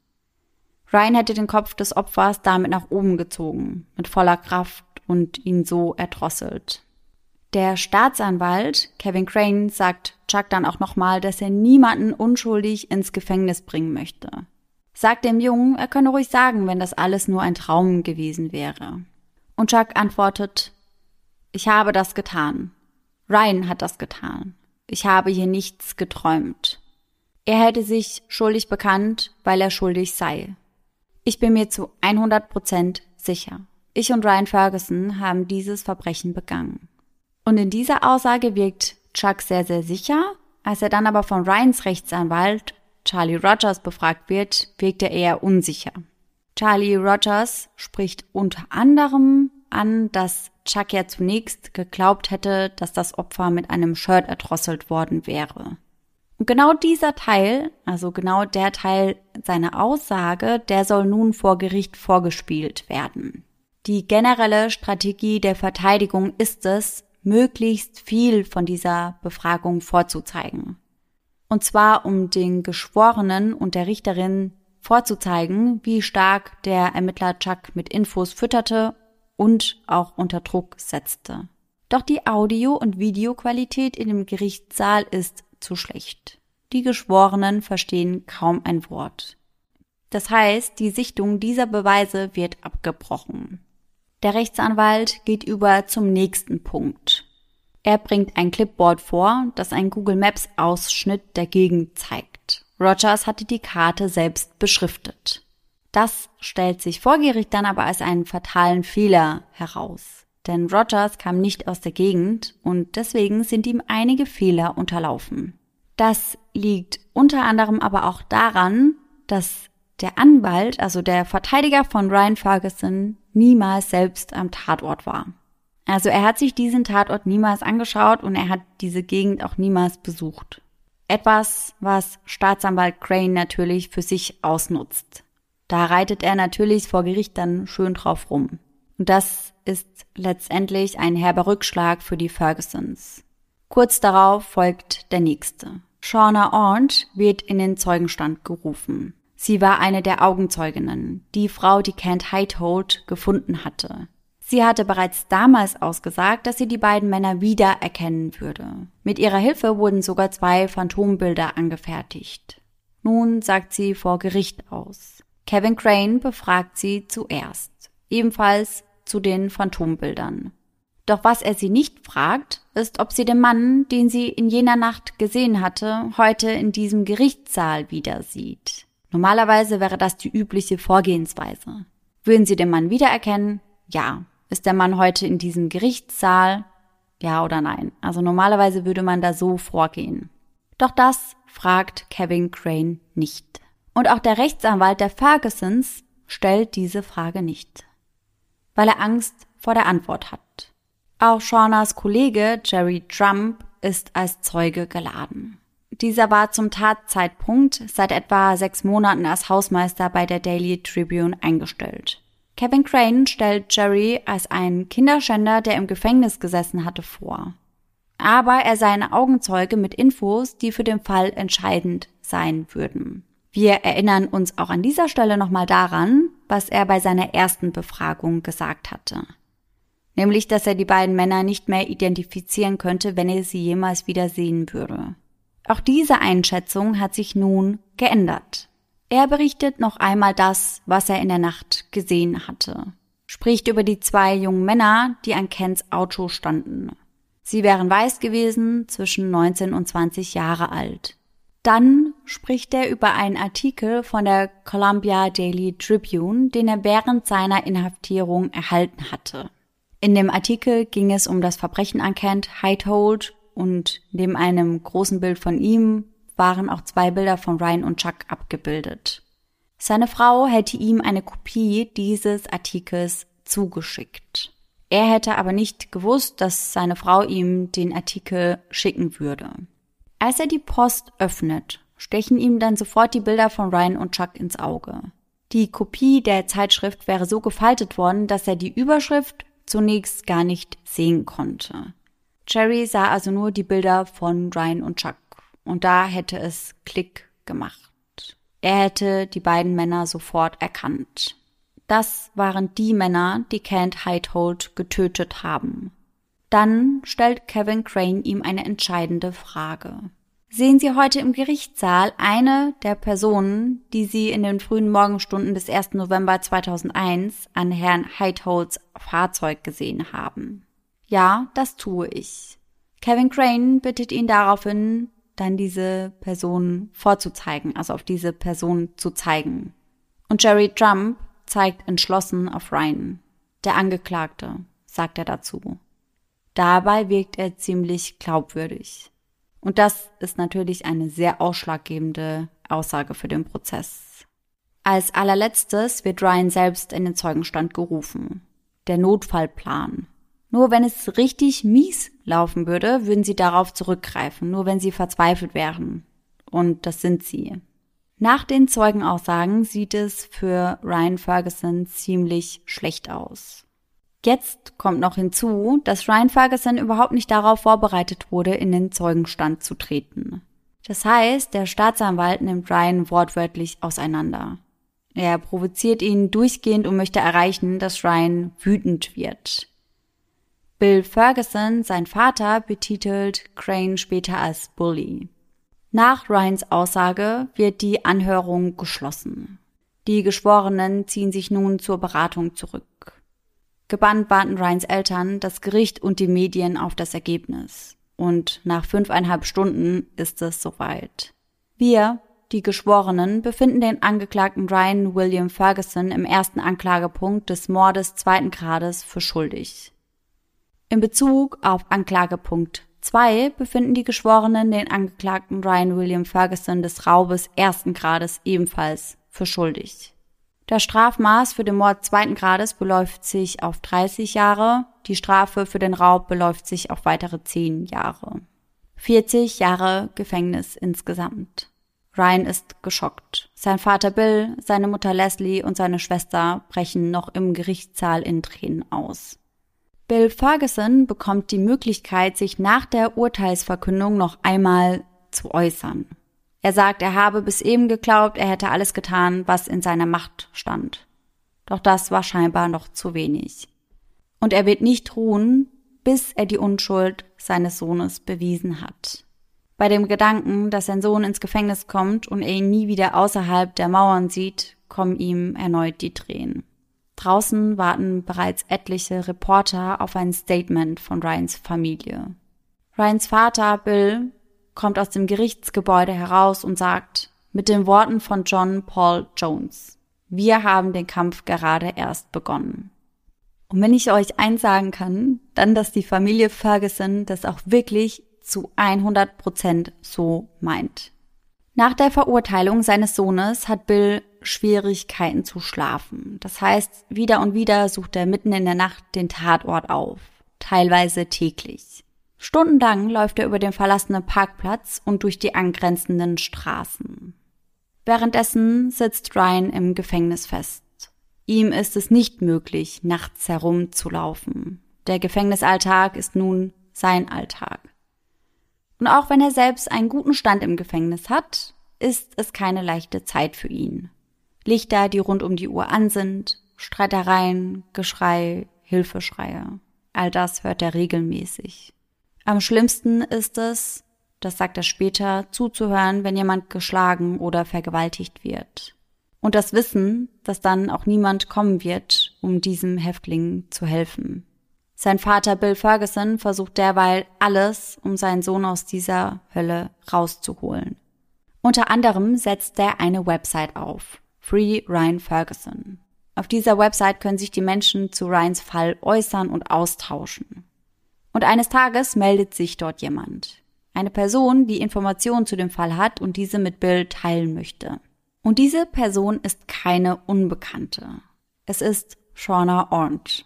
Ryan hätte den Kopf des Opfers damit nach oben gezogen, mit voller Kraft und ihn so erdrosselt. Der Staatsanwalt Kevin Crane sagt Chuck dann auch nochmal, dass er niemanden unschuldig ins Gefängnis bringen möchte. Sagt dem Jungen, er könne ruhig sagen, wenn das alles nur ein Traum gewesen wäre. Und Chuck antwortet: Ich habe das getan. Ryan hat das getan. Ich habe hier nichts geträumt. Er hätte sich schuldig bekannt, weil er schuldig sei. Ich bin mir zu 100% sicher. Ich und Ryan Ferguson haben dieses Verbrechen begangen. Und in dieser Aussage wirkt Chuck sehr, sehr sicher. Als er dann aber von Ryans Rechtsanwalt Charlie Rogers befragt wird, wirkt er eher unsicher. Charlie Rogers spricht unter anderem an, dass Chuck ja zunächst geglaubt hätte, dass das Opfer mit einem Shirt erdrosselt worden wäre. Und genau dieser Teil, also genau der Teil seiner Aussage, der soll nun vor Gericht vorgespielt werden. Die generelle Strategie der Verteidigung ist es, möglichst viel von dieser Befragung vorzuzeigen. Und zwar, um den Geschworenen und der Richterin vorzuzeigen, wie stark der Ermittler Chuck mit Infos fütterte und auch unter Druck setzte. Doch die Audio- und Videoqualität in dem Gerichtssaal ist zu schlecht. Die Geschworenen verstehen kaum ein Wort. Das heißt, die Sichtung dieser Beweise wird abgebrochen. Der Rechtsanwalt geht über zum nächsten Punkt. Er bringt ein Clipboard vor, das einen Google Maps Ausschnitt der Gegend zeigt. Rogers hatte die Karte selbst beschriftet. Das stellt sich vor Gericht dann aber als einen fatalen Fehler heraus. Denn Rogers kam nicht aus der Gegend und deswegen sind ihm einige Fehler unterlaufen. Das liegt unter anderem aber auch daran, dass der Anwalt, also der Verteidiger von Ryan Ferguson, niemals selbst am Tatort war. Also er hat sich diesen Tatort niemals angeschaut und er hat diese Gegend auch niemals besucht. Etwas, was Staatsanwalt Crane natürlich für sich ausnutzt. Da reitet er natürlich vor Gericht dann schön drauf rum. Und das ist letztendlich ein herber Rückschlag für die Fergusons. Kurz darauf folgt der nächste. Shauna Arndt wird in den Zeugenstand gerufen. Sie war eine der Augenzeuginnen, die Frau, die Kent Heitholt gefunden hatte. Sie hatte bereits damals ausgesagt, dass sie die beiden Männer wiedererkennen würde. Mit ihrer Hilfe wurden sogar 2 Phantombilder angefertigt. Nun sagt sie vor Gericht aus. Kevin Crane befragt sie zuerst, ebenfalls zu den Phantombildern. Doch was er sie nicht fragt, ist, ob sie den Mann, den sie in jener Nacht gesehen hatte, heute in diesem Gerichtssaal wieder sieht. Normalerweise wäre das die übliche Vorgehensweise. Würden Sie den Mann wiedererkennen? Ja. Ist der Mann heute in diesem Gerichtssaal? Ja oder nein? Also normalerweise würde man da so vorgehen. Doch das fragt Kevin Crane nicht. Und auch der Rechtsanwalt der Fergusons stellt diese Frage nicht, weil er Angst vor der Antwort hat. Auch Shaunas Kollege Jerry Trump ist als Zeuge geladen. Dieser war zum Tatzeitpunkt seit etwa 6 Monaten als Hausmeister bei der Daily Tribune eingestellt. Kevin Crane stellt Jerry als einen Kinderschänder, der im Gefängnis gesessen hatte, vor. Aber er sei ein Augenzeuge mit Infos, die für den Fall entscheidend sein würden. Wir erinnern uns auch an dieser Stelle nochmal daran, was er bei seiner ersten Befragung gesagt hatte. Nämlich, dass er die beiden Männer nicht mehr identifizieren könnte, wenn er sie jemals wieder sehen würde. Auch diese Einschätzung hat sich nun geändert. Er berichtet noch einmal das, was er in der Nacht gesehen hatte. Spricht über die 2 jungen Männer, die an Kents Auto standen. Sie wären weiß gewesen, zwischen 19 und 20 Jahre alt. Dann spricht er über einen Artikel von der Columbia Daily Tribune, den er während seiner Inhaftierung erhalten hatte. In dem Artikel ging es um das Verbrechen an Kent Heitholt und neben einem großen Bild von ihm waren auch 2 Bilder von Ryan und Chuck abgebildet. Seine Frau hätte ihm eine Kopie dieses Artikels zugeschickt. Er hätte aber nicht gewusst, dass seine Frau ihm den Artikel schicken würde. Als er die Post öffnet, stechen ihm dann sofort die Bilder von Ryan und Chuck ins Auge. Die Kopie der Zeitschrift wäre so gefaltet worden, dass er die Überschrift zunächst gar nicht sehen konnte. Jerry sah also nur die Bilder von Ryan und Chuck und da hätte es Klick gemacht. Er hätte die beiden Männer sofort erkannt. Das waren die Männer, die Kent Heitholt getötet haben. Dann stellt Kevin Crane ihm eine entscheidende Frage. Sehen Sie heute im Gerichtssaal eine der Personen, die Sie in den frühen Morgenstunden des 1. November 2001 an Herrn Heitholts Fahrzeug gesehen haben? Ja, das tue ich. Kevin Crane bittet ihn daraufhin, dann diese Person vorzuzeigen, also auf diese Person zu zeigen. Und Jerry Trump zeigt entschlossen auf Ryan. Der Angeklagte, sagt er dazu. Dabei wirkt er ziemlich glaubwürdig. Und das ist natürlich eine sehr ausschlaggebende Aussage für den Prozess. Als allerletztes wird Ryan selbst in den Zeugenstand gerufen. Der Notfallplan. Nur wenn es richtig mies laufen würde, würden sie darauf zurückgreifen, nur wenn sie verzweifelt wären. Und das sind sie. Nach den Zeugenaussagen sieht es für Ryan Ferguson ziemlich schlecht aus. Jetzt kommt noch hinzu, dass Ryan Ferguson überhaupt nicht darauf vorbereitet wurde, in den Zeugenstand zu treten. Das heißt, der Staatsanwalt nimmt Ryan wortwörtlich auseinander. Er provoziert ihn durchgehend und möchte erreichen, dass Ryan wütend wird. Bill Ferguson, sein Vater, betitelt Crane später als Bully. Nach Ryans Aussage wird die Anhörung geschlossen. Die Geschworenen ziehen sich nun zur Beratung zurück. Gebannt warten Ryans Eltern, das Gericht und die Medien auf das Ergebnis. Und nach 5,5 Stunden ist es soweit. Wir, die Geschworenen, befinden den Angeklagten Ryan William Ferguson im ersten Anklagepunkt des Mordes 2. Grades für schuldig. In Bezug auf Anklagepunkt 2 befinden die Geschworenen den Angeklagten Ryan William Ferguson des Raubes 1. Grades ebenfalls für schuldig. Das Strafmaß für den Mord 2. Grades beläuft sich auf 30 Jahre, die Strafe für den Raub beläuft sich auf weitere 10 Jahre. 40 Jahre Gefängnis insgesamt. Ryan ist geschockt. Sein Vater Bill, seine Mutter Leslie und seine Schwester brechen noch im Gerichtssaal in Tränen aus. Bill Ferguson bekommt die Möglichkeit, sich nach der Urteilsverkündung noch einmal zu äußern. Er sagt, er habe bis eben geglaubt, er hätte alles getan, was in seiner Macht stand. Doch das war scheinbar noch zu wenig. Und er wird nicht ruhen, bis er die Unschuld seines Sohnes bewiesen hat. Bei dem Gedanken, dass sein Sohn ins Gefängnis kommt und er ihn nie wieder außerhalb der Mauern sieht, kommen ihm erneut die Tränen. Draußen warten bereits etliche Reporter auf ein Statement von Ryans Familie. Ryans Vater, Bill, kommt aus dem Gerichtsgebäude heraus und sagt, mit den Worten von John Paul Jones: Wir haben den Kampf gerade erst begonnen. Und wenn ich euch eins sagen kann, dann, dass die Familie Ferguson das auch wirklich zu 100% so meint. Nach der Verurteilung seines Sohnes hat Bill Schwierigkeiten zu schlafen. Das heißt, wieder und wieder sucht er mitten in der Nacht den Tatort auf, teilweise täglich. Stundenlang läuft er über den verlassenen Parkplatz und durch die angrenzenden Straßen. Währenddessen sitzt Ryan im Gefängnis fest. Ihm ist es nicht möglich, nachts herumzulaufen. Der Gefängnisalltag ist nun sein Alltag. Und auch wenn er selbst einen guten Stand im Gefängnis hat, ist es keine leichte Zeit für ihn. Lichter, die rund um die Uhr an sind, Streitereien, Geschrei, Hilfeschreie. All das hört er regelmäßig. Am schlimmsten ist es, das sagt er später, zuzuhören, wenn jemand geschlagen oder vergewaltigt wird. Und das Wissen, dass dann auch niemand kommen wird, um diesem Häftling zu helfen. Sein Vater Bill Ferguson versucht derweil alles, um seinen Sohn aus dieser Hölle rauszuholen. Unter anderem setzt er eine Website auf, Free Ryan Ferguson. Auf dieser Website können sich die Menschen zu Ryans Fall äußern und austauschen. Und eines Tages meldet sich dort jemand. Eine Person, die Informationen zu dem Fall hat und diese mit Bill teilen möchte. Und diese Person ist keine Unbekannte. Es ist Shauna Orange.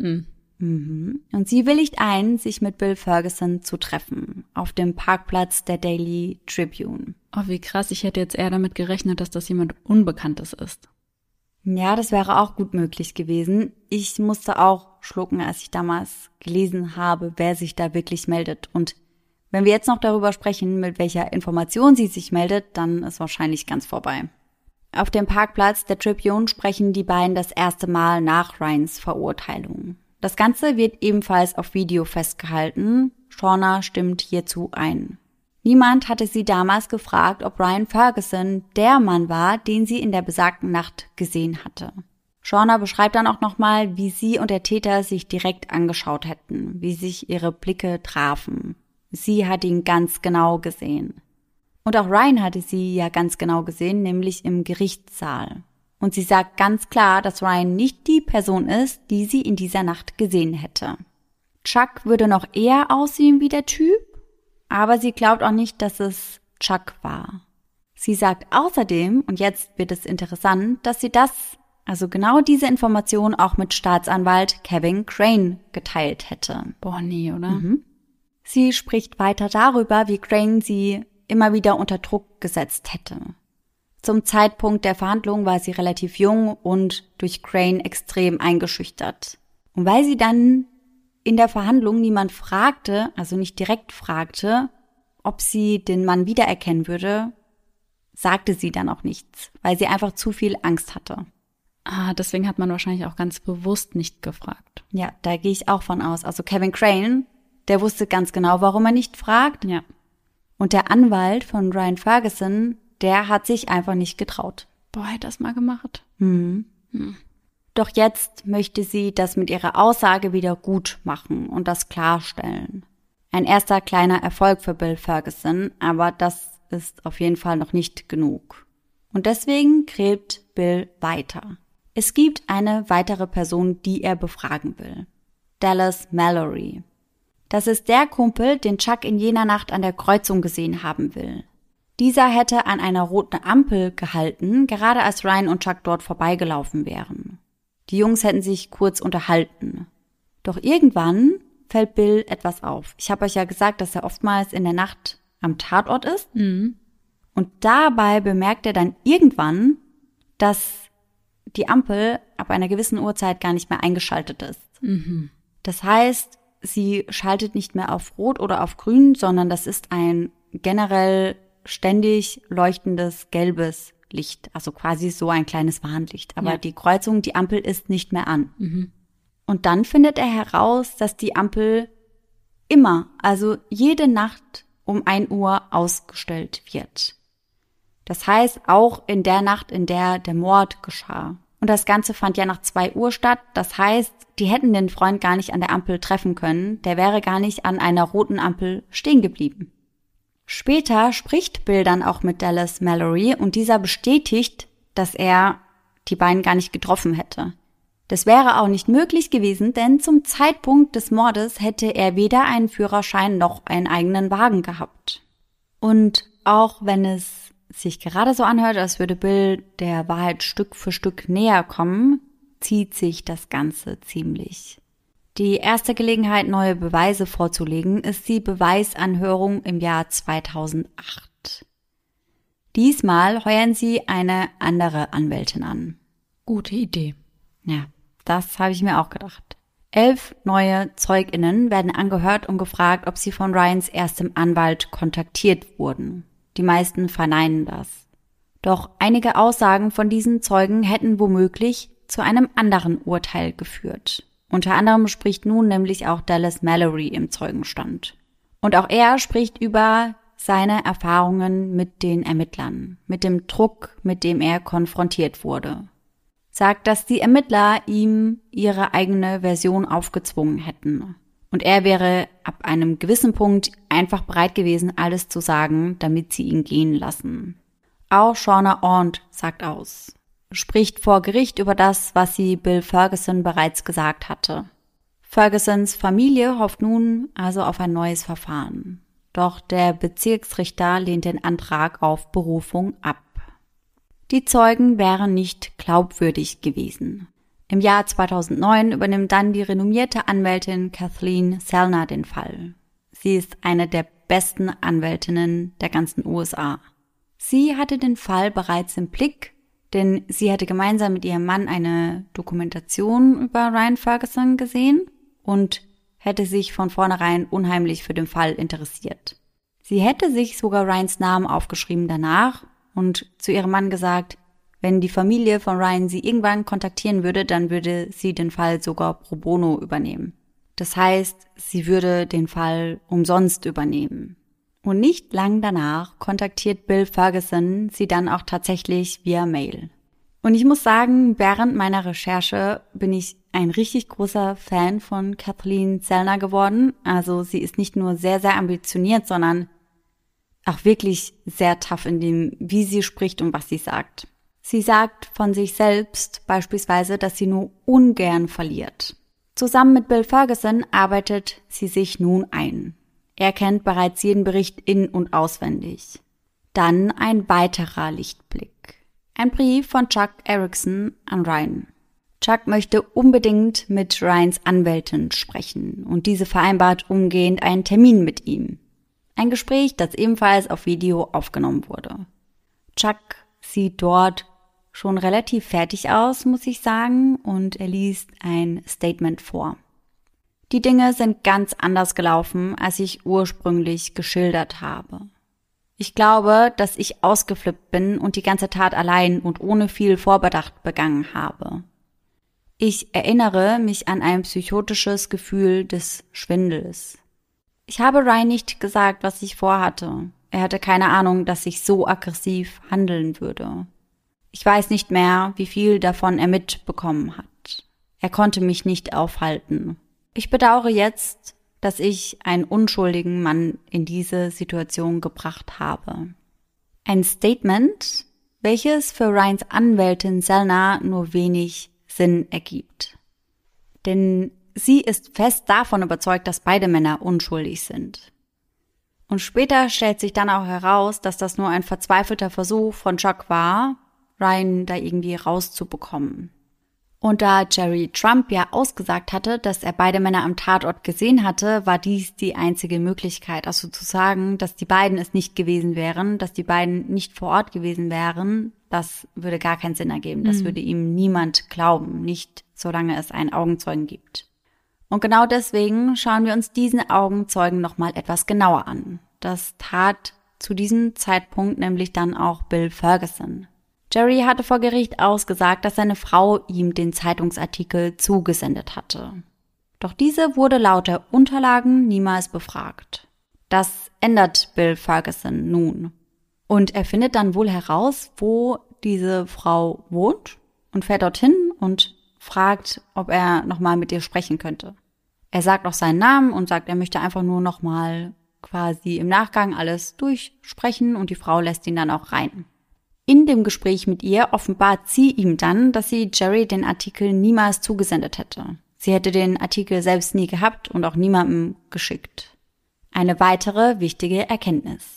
Und sie willigt ein, sich mit Bill Ferguson zu treffen, auf dem Parkplatz der Daily Tribune. Oh, wie krass, ich hätte jetzt eher damit gerechnet, dass das jemand Unbekanntes ist. Ja, das wäre auch gut möglich gewesen. Ich musste auch schlucken, als ich damals gelesen habe, wer sich da wirklich meldet. Und wenn wir jetzt noch darüber sprechen, mit welcher Information sie sich meldet, dann ist wahrscheinlich ganz vorbei. Auf dem Parkplatz der Tribune sprechen die beiden das erste Mal nach Ryans Verurteilung. Das Ganze wird ebenfalls auf Video festgehalten. Shauna stimmt hierzu ein. Niemand hatte sie damals gefragt, ob Ryan Ferguson der Mann war, den sie in der besagten Nacht gesehen hatte. Shauna beschreibt dann auch nochmal, wie sie und der Täter sich direkt angeschaut hätten, wie sich ihre Blicke trafen. Sie hat ihn ganz genau gesehen. Und auch Ryan hatte sie ja ganz genau gesehen, nämlich im Gerichtssaal. Und sie sagt ganz klar, dass Ryan nicht die Person ist, die sie in dieser Nacht gesehen hätte. Chuck würde noch eher aussehen wie der Typ, aber sie glaubt auch nicht, dass es Chuck war. Sie sagt außerdem, und jetzt wird es interessant, dass sie also genau diese Information auch mit Staatsanwalt Kevin Crane geteilt hätte. Boah, nee, oder? Sie spricht weiter darüber, wie Crane sie immer wieder unter Druck gesetzt hätte. Zum Zeitpunkt der Verhandlung war sie relativ jung und durch Crane extrem eingeschüchtert. Und weil sie dann in der Verhandlung niemand fragte, also nicht direkt fragte, ob sie den Mann wiedererkennen würde, sagte sie dann auch nichts, weil sie einfach zu viel Angst hatte. Deswegen hat man wahrscheinlich auch ganz bewusst nicht gefragt. Ja, da gehe ich auch von aus. Also Kevin Crane, der wusste ganz genau, warum er nicht fragt. Ja. Und der Anwalt von Ryan Ferguson, der hat sich einfach nicht getraut. Boah, hätte das mal gemacht. Doch jetzt möchte sie das mit ihrer Aussage wieder gut machen und das klarstellen. Ein erster kleiner Erfolg für Bill Ferguson, aber das ist auf jeden Fall noch nicht genug. Und deswegen gräbt Bill weiter. Es gibt eine weitere Person, die er befragen will. Dallas Mallory. Das ist der Kumpel, den Chuck in jener Nacht an der Kreuzung gesehen haben will. Dieser hätte an einer roten Ampel gehalten, gerade als Ryan und Chuck dort vorbeigelaufen wären. Die Jungs hätten sich kurz unterhalten. Doch irgendwann fällt Bill etwas auf. Ich habe euch ja gesagt, dass er oftmals in der Nacht am Tatort ist. Und dabei bemerkt er dann irgendwann, dass die Ampel ab einer gewissen Uhrzeit gar nicht mehr eingeschaltet ist. Das heißt, sie schaltet nicht mehr auf Rot oder auf Grün, sondern das ist ein generell ständig leuchtendes gelbes Licht, also quasi so ein kleines Warnlicht. Aber die Kreuzung, die Ampel ist nicht mehr an. Und dann findet er heraus, dass die Ampel immer, also jede Nacht um 1 Uhr ausgestellt wird. Das heißt, auch in der Nacht, in der der Mord geschah. Und das Ganze fand ja nach 2 Uhr statt. Das heißt, die hätten den Freund gar nicht an der Ampel treffen können. Der wäre gar nicht an einer roten Ampel stehen geblieben. Später spricht Bill dann auch mit Dallas Mallory und dieser bestätigt, dass er die beiden gar nicht getroffen hätte. Das wäre auch nicht möglich gewesen, denn zum Zeitpunkt des Mordes hätte er weder einen Führerschein noch einen eigenen Wagen gehabt. Und auch wenn es sich gerade so anhört, als würde Bill der Wahrheit Stück für Stück näher kommen, zieht sich das Ganze ziemlich. Die erste Gelegenheit, neue Beweise vorzulegen, ist die Beweisanhörung im Jahr 2008. Diesmal heuern sie eine andere Anwältin an. Gute Idee. Ja, das habe ich mir auch gedacht. 11 neue ZeugInnen werden angehört und gefragt, ob sie von Ryans erstem Anwalt kontaktiert wurden. Die meisten verneinen das. Doch einige Aussagen von diesen Zeugen hätten womöglich zu einem anderen Urteil geführt. Unter anderem spricht nun nämlich auch Dallas Mallory im Zeugenstand. Und auch er spricht über seine Erfahrungen mit den Ermittlern, mit dem Druck, mit dem er konfrontiert wurde. Sagt, dass die Ermittler ihm ihre eigene Version aufgezwungen hätten. Und er wäre ab einem gewissen Punkt einfach bereit gewesen, alles zu sagen, damit sie ihn gehen lassen. Auch Shauna Arndt sagt aus. Spricht vor Gericht über das, was sie Bill Ferguson bereits gesagt hatte. Fergusons Familie hofft nun also auf ein neues Verfahren. Doch der Bezirksrichter lehnt den Antrag auf Berufung ab. Die Zeugen wären nicht glaubwürdig gewesen. Im Jahr 2009 übernimmt dann die renommierte Anwältin Kathleen Zellner den Fall. Sie ist eine der besten Anwältinnen der ganzen USA. Sie hatte den Fall bereits im Blick, denn sie hatte gemeinsam mit ihrem Mann eine Dokumentation über Ryan Ferguson gesehen und hätte sich von vornherein unheimlich für den Fall interessiert. Sie hätte sich sogar Ryans Namen aufgeschrieben danach und zu ihrem Mann gesagt, wenn die Familie von Ryan sie irgendwann kontaktieren würde, dann würde sie den Fall sogar pro bono übernehmen. Das heißt, sie würde den Fall umsonst übernehmen. Und nicht lang danach kontaktiert Bill Ferguson sie dann auch tatsächlich via Mail. Und ich muss sagen, während meiner Recherche bin ich ein richtig großer Fan von Kathleen Zellner geworden. Also sie ist nicht nur sehr, sehr ambitioniert, sondern auch wirklich sehr tough in dem, wie sie spricht und was sie sagt. Sie sagt von sich selbst beispielsweise, dass sie nur ungern verliert. Zusammen mit Bill Ferguson arbeitet sie sich nun ein. Er kennt bereits jeden Bericht in- und auswendig. Dann ein weiterer Lichtblick. Ein Brief von Chuck Erickson an Ryan. Chuck möchte unbedingt mit Ryans Anwältin sprechen und diese vereinbart umgehend einen Termin mit ihm. Ein Gespräch, das ebenfalls auf Video aufgenommen wurde. Chuck sieht dort schon relativ fertig aus, muss ich sagen, und er liest ein Statement vor. Die Dinge sind ganz anders gelaufen, als ich ursprünglich geschildert habe. Ich glaube, dass ich ausgeflippt bin und die ganze Tat allein und ohne viel Vorbedacht begangen habe. Ich erinnere mich an ein psychotisches Gefühl des Schwindels. Ich habe Ryan nicht gesagt, was ich vorhatte. Er hatte keine Ahnung, dass ich so aggressiv handeln würde. Ich weiß nicht mehr, wie viel davon er mitbekommen hat. Er konnte mich nicht aufhalten. Ich bedauere jetzt, dass ich einen unschuldigen Mann in diese Situation gebracht habe. Ein Statement, welches für Ryans Anwältin Zellner nur wenig Sinn ergibt. Denn sie ist fest davon überzeugt, dass beide Männer unschuldig sind. Und später stellt sich dann auch heraus, dass das nur ein verzweifelter Versuch von Chuck war, Ryan da irgendwie rauszubekommen. Und da Jerry Trump ja ausgesagt hatte, dass er beide Männer am Tatort gesehen hatte, war dies die einzige Möglichkeit. Also zu sagen, dass die beiden es nicht gewesen wären, dass die beiden nicht vor Ort gewesen wären, das würde gar keinen Sinn ergeben. Das würde ihm niemand glauben, nicht solange es einen Augenzeugen gibt. Und genau deswegen schauen wir uns diesen Augenzeugen nochmal etwas genauer an. Das tat zu diesem Zeitpunkt nämlich dann auch Bill Ferguson. Jerry hatte vor Gericht ausgesagt, dass seine Frau ihm den Zeitungsartikel zugesendet hatte. Doch diese wurde laut der Unterlagen niemals befragt. Das ändert Bill Ferguson nun. Und er findet dann wohl heraus, wo diese Frau wohnt und fährt dorthin und fragt, ob er nochmal mit ihr sprechen könnte. Er sagt auch seinen Namen und sagt, er möchte einfach nur nochmal quasi im Nachgang alles durchsprechen und die Frau lässt ihn dann auch rein. In dem Gespräch mit ihr offenbart sie ihm dann, dass sie Jerry den Artikel niemals zugesendet hätte. Sie hätte den Artikel selbst nie gehabt und auch niemandem geschickt. Eine weitere wichtige Erkenntnis.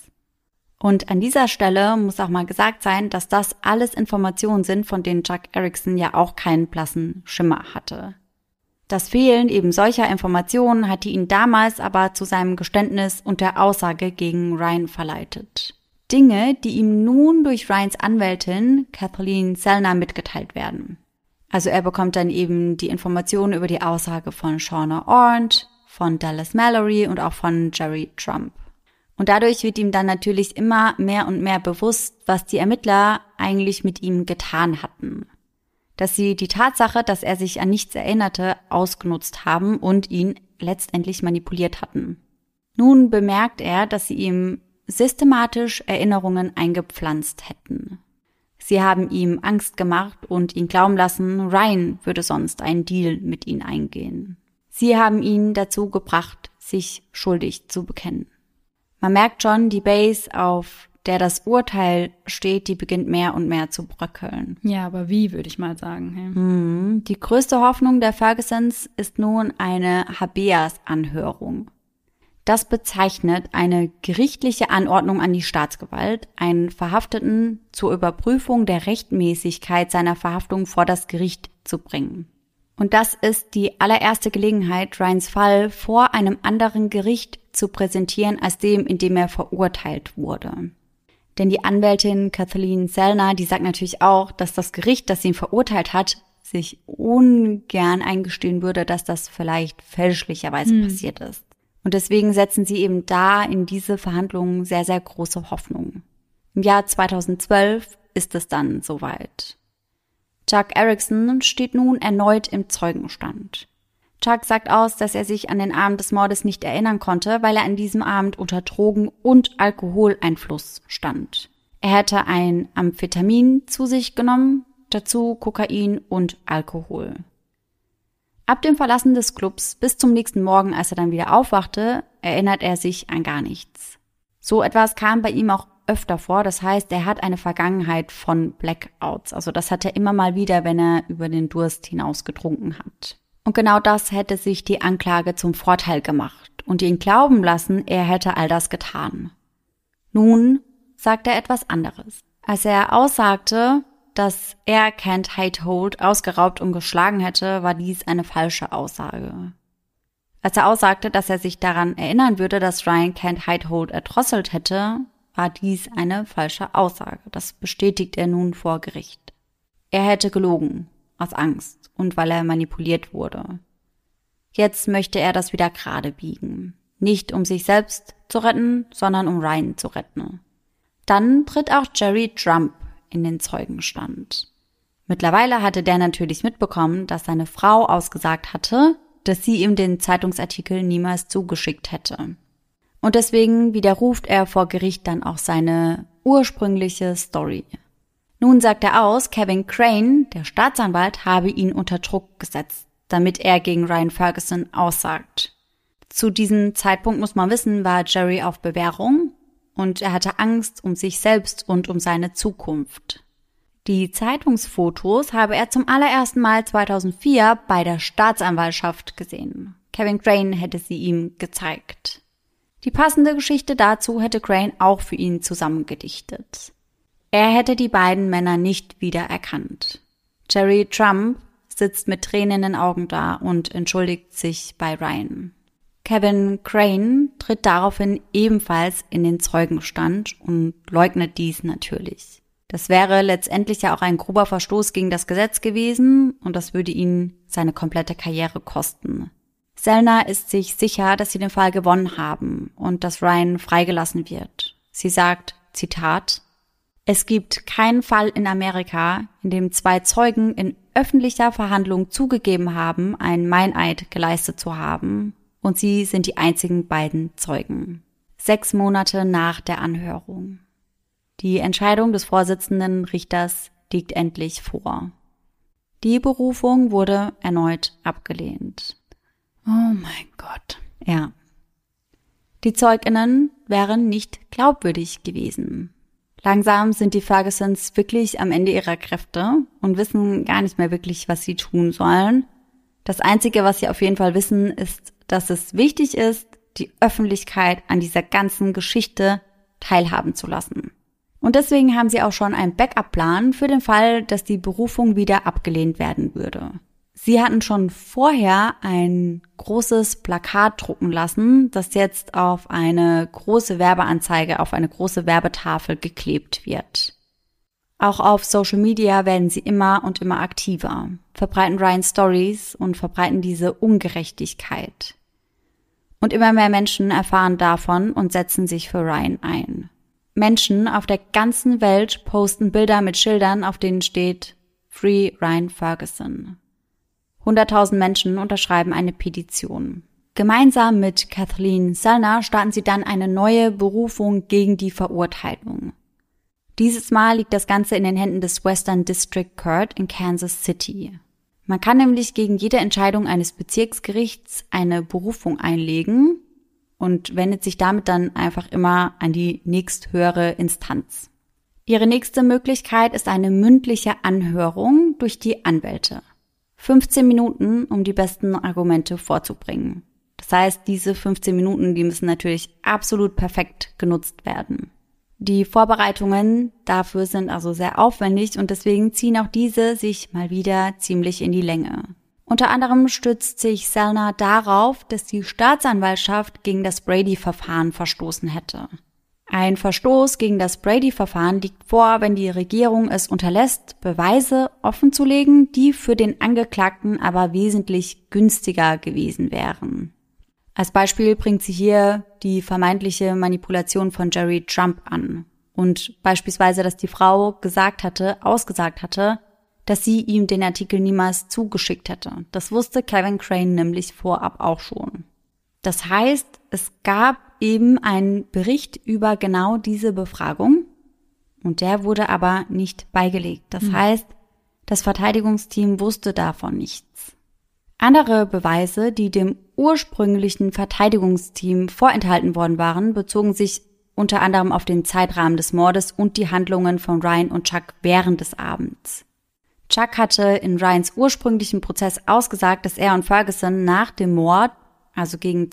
Und an dieser Stelle muss auch mal gesagt sein, dass das alles Informationen sind, von denen Chuck Erickson ja auch keinen blassen Schimmer hatte. Das Fehlen eben solcher Informationen hatte ihn damals aber zu seinem Geständnis und der Aussage gegen Ryan verleitet. Dinge, die ihm nun durch Ryans Anwältin Kathleen Zellner mitgeteilt werden. Also er bekommt dann eben die Informationen über die Aussage von Shauna Ornt, von Dallas Mallory und auch von Jerry Trump. Und dadurch wird ihm dann natürlich immer mehr und mehr bewusst, was die Ermittler eigentlich mit ihm getan hatten. Dass sie die Tatsache, dass er sich an nichts erinnerte, ausgenutzt haben und ihn letztendlich manipuliert hatten. Nun bemerkt er, dass sie ihm systematisch Erinnerungen eingepflanzt hätten. Sie haben ihm Angst gemacht und ihn glauben lassen, Ryan würde sonst einen Deal mit ihnen eingehen. Sie haben ihn dazu gebracht, sich schuldig zu bekennen. Man merkt schon, die Base, auf der das Urteil steht, die beginnt mehr und mehr zu bröckeln. Ja, aber wie, würde ich mal sagen. Die größte Hoffnung der Fergusons ist nun eine Habeas-Anhörung. Das bezeichnet eine gerichtliche Anordnung an die Staatsgewalt, einen Verhafteten zur Überprüfung der Rechtmäßigkeit seiner Verhaftung vor das Gericht zu bringen. Und das ist die allererste Gelegenheit, Ryans Fall vor einem anderen Gericht zu präsentieren, als dem, in dem er verurteilt wurde. Denn die Anwältin Kathleen Zellner, die sagt natürlich auch, dass das Gericht, das ihn verurteilt hat, sich ungern eingestehen würde, dass das vielleicht fälschlicherweise passiert ist. Und deswegen setzen sie eben da in diese Verhandlungen sehr, sehr große Hoffnung. Im Jahr 2012 ist es dann soweit. Chuck Erickson steht nun erneut im Zeugenstand. Chuck sagt aus, dass er sich an den Abend des Mordes nicht erinnern konnte, weil er an diesem Abend unter Drogen- und Alkoholeinfluss stand. Er hätte ein Amphetamin zu sich genommen, dazu Kokain und Alkohol. Ab dem Verlassen des Clubs bis zum nächsten Morgen, als er dann wieder aufwachte, erinnert er sich an gar nichts. So etwas kam bei ihm auch öfter vor, das heißt, er hat eine Vergangenheit von Blackouts. Also das hat er immer mal wieder, wenn er über den Durst hinaus getrunken hat. Und genau das hätte sich die Anklage zum Vorteil gemacht und ihn glauben lassen, er hätte all das getan. Nun sagt er etwas anderes. Als er aussagte, dass er Kent Heitholt ausgeraubt und geschlagen hätte, war dies eine falsche Aussage. Als er aussagte, dass er sich daran erinnern würde, dass Ryan Kent Heitholt erdrosselt hätte, war dies eine falsche Aussage. Das bestätigt er nun vor Gericht. Er hätte gelogen, aus Angst und weil er manipuliert wurde. Jetzt möchte er das wieder gerade biegen. Nicht um sich selbst zu retten, sondern um Ryan zu retten. Dann tritt auch Jerry Trump in den Zeugenstand. Mittlerweile hatte der natürlich mitbekommen, dass seine Frau ausgesagt hatte, dass sie ihm den Zeitungsartikel niemals zugeschickt hätte. Und deswegen widerruft er vor Gericht dann auch seine ursprüngliche Story. Nun sagt er aus, Kevin Crane, der Staatsanwalt, habe ihn unter Druck gesetzt, damit er gegen Ryan Ferguson aussagt. Zu diesem Zeitpunkt, muss man wissen, war Jerry auf Bewährung und er hatte Angst um sich selbst und um seine Zukunft. Die Zeitungsfotos habe er zum allerersten Mal 2004 bei der Staatsanwaltschaft gesehen. Kevin Crane hätte sie ihm gezeigt. Die passende Geschichte dazu hätte Crane auch für ihn zusammengedichtet. Er hätte die beiden Männer nicht wiedererkannt. Jerry Trump sitzt mit Tränen in den Augen da und entschuldigt sich bei Ryan. Kevin Crane tritt daraufhin ebenfalls in den Zeugenstand und leugnet dies natürlich. Das wäre letztendlich ja auch ein grober Verstoß gegen das Gesetz gewesen und das würde ihn seine komplette Karriere kosten. Zellner ist sich sicher, dass sie den Fall gewonnen haben und dass Ryan freigelassen wird. Sie sagt, Zitat, es gibt keinen Fall in Amerika, in dem 2 Zeugen in öffentlicher Verhandlung zugegeben haben, einen Meineid geleistet zu haben und sie sind die einzigen beiden Zeugen. 6 Monate nach der Anhörung. Die Entscheidung des Vorsitzenden Richters liegt endlich vor. Die Berufung wurde erneut abgelehnt. Oh mein Gott. Ja. Die ZeugInnen wären nicht glaubwürdig gewesen. Langsam sind die Fergusons wirklich am Ende ihrer Kräfte und wissen gar nicht mehr wirklich, was sie tun sollen. Das Einzige, was sie auf jeden Fall wissen, ist, dass es wichtig ist, die Öffentlichkeit an dieser ganzen Geschichte teilhaben zu lassen. Und deswegen haben sie auch schon einen Backup-Plan für den Fall, dass die Berufung wieder abgelehnt werden würde. Sie hatten schon vorher ein großes Plakat drucken lassen, das jetzt auf eine große Werbeanzeige, auf eine große Werbetafel geklebt wird. Auch auf Social Media werden sie immer und immer aktiver, verbreiten Ryans Stories und verbreiten diese Ungerechtigkeit. Und immer mehr Menschen erfahren davon und setzen sich für Ryan ein. Menschen auf der ganzen Welt posten Bilder mit Schildern, auf denen steht Free Ryan Ferguson. 100.000 Menschen unterschreiben eine Petition. Gemeinsam mit Kathleen Zellner starten sie dann eine neue Berufung gegen die Verurteilung. Dieses Mal liegt das Ganze in den Händen des Western District Court in Kansas City. Man kann nämlich gegen jede Entscheidung eines Bezirksgerichts eine Berufung einlegen und wendet sich damit dann einfach immer an die nächsthöhere Instanz. Ihre nächste Möglichkeit ist eine mündliche Anhörung durch die Anwälte. 15 Minuten, um die besten Argumente vorzubringen. Das heißt, diese 15 Minuten, die müssen natürlich absolut perfekt genutzt werden. Die Vorbereitungen dafür sind also sehr aufwendig und deswegen ziehen auch diese sich mal wieder ziemlich in die Länge. Unter anderem stützt sich Zellner darauf, dass die Staatsanwaltschaft gegen das Brady-Verfahren verstoßen hätte. Ein Verstoß gegen das Brady-Verfahren liegt vor, wenn die Regierung es unterlässt, Beweise offenzulegen, die für den Angeklagten aber wesentlich günstiger gewesen wären. Als Beispiel bringt sie hier die vermeintliche Manipulation von Jerry Trump an und beispielsweise, dass die Frau ausgesagt hatte, dass sie ihm den Artikel niemals zugeschickt hätte. Das wusste Kevin Crane nämlich vorab auch schon. Das heißt, es gab eben einen Bericht über genau diese Befragung und der wurde aber nicht beigelegt. Das heißt, das Verteidigungsteam wusste davon nichts. Andere Beweise, die dem ursprünglichen Verteidigungsteam vorenthalten worden waren, bezogen sich unter anderem auf den Zeitrahmen des Mordes und die Handlungen von Ryan und Chuck während des Abends. Chuck hatte in Ryans ursprünglichen Prozess ausgesagt, dass er und Ferguson nach dem Mord, also gegen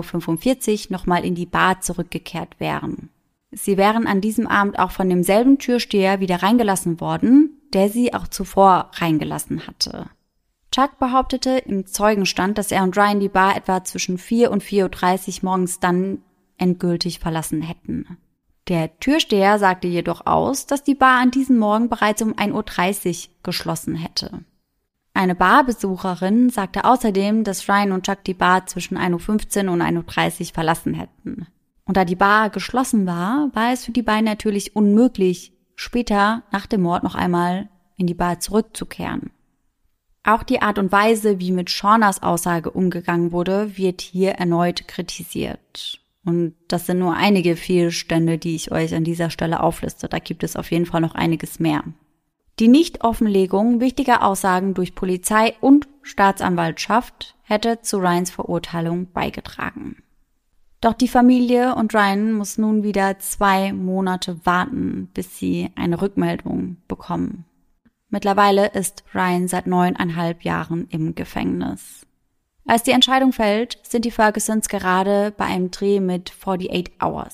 2:45 Uhr, nochmal in die Bar zurückgekehrt wären. Sie wären an diesem Abend auch von demselben Türsteher wieder reingelassen worden, der sie auch zuvor reingelassen hatte. Chuck behauptete im Zeugenstand, dass er und Ryan die Bar etwa zwischen 4 und 4:30 Uhr morgens dann endgültig verlassen hätten. Der Türsteher sagte jedoch aus, dass die Bar an diesem Morgen bereits um 1:30 Uhr geschlossen hätte. Eine Barbesucherin sagte außerdem, dass Ryan und Chuck die Bar zwischen 1:15 Uhr und 1:30 Uhr verlassen hätten. Und da die Bar geschlossen war, war es für die beiden natürlich unmöglich, später nach dem Mord noch einmal in die Bar zurückzukehren. Auch die Art und Weise, wie mit Shaunas Aussage umgegangen wurde, wird hier erneut kritisiert. Und das sind nur einige Fehlstände, die ich euch an dieser Stelle aufliste. Da gibt es auf jeden Fall noch einiges mehr. Die Nicht-Offenlegung wichtiger Aussagen durch Polizei und Staatsanwaltschaft hätte zu Ryans Verurteilung beigetragen. Doch die Familie und Ryan muss nun wieder 2 Monate warten, bis sie eine Rückmeldung bekommen. Mittlerweile ist Ryan seit 9,5 Jahren im Gefängnis. Als die Entscheidung fällt, sind die Fergusons gerade bei einem Dreh mit 48 Hours.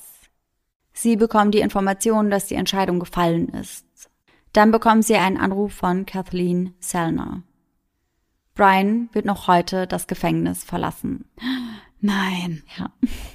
Sie bekommen die Information, dass die Entscheidung gefallen ist. Dann bekommen sie einen Anruf von Kathleen Zellner. Brian wird noch heute das Gefängnis verlassen. Nein. Ja.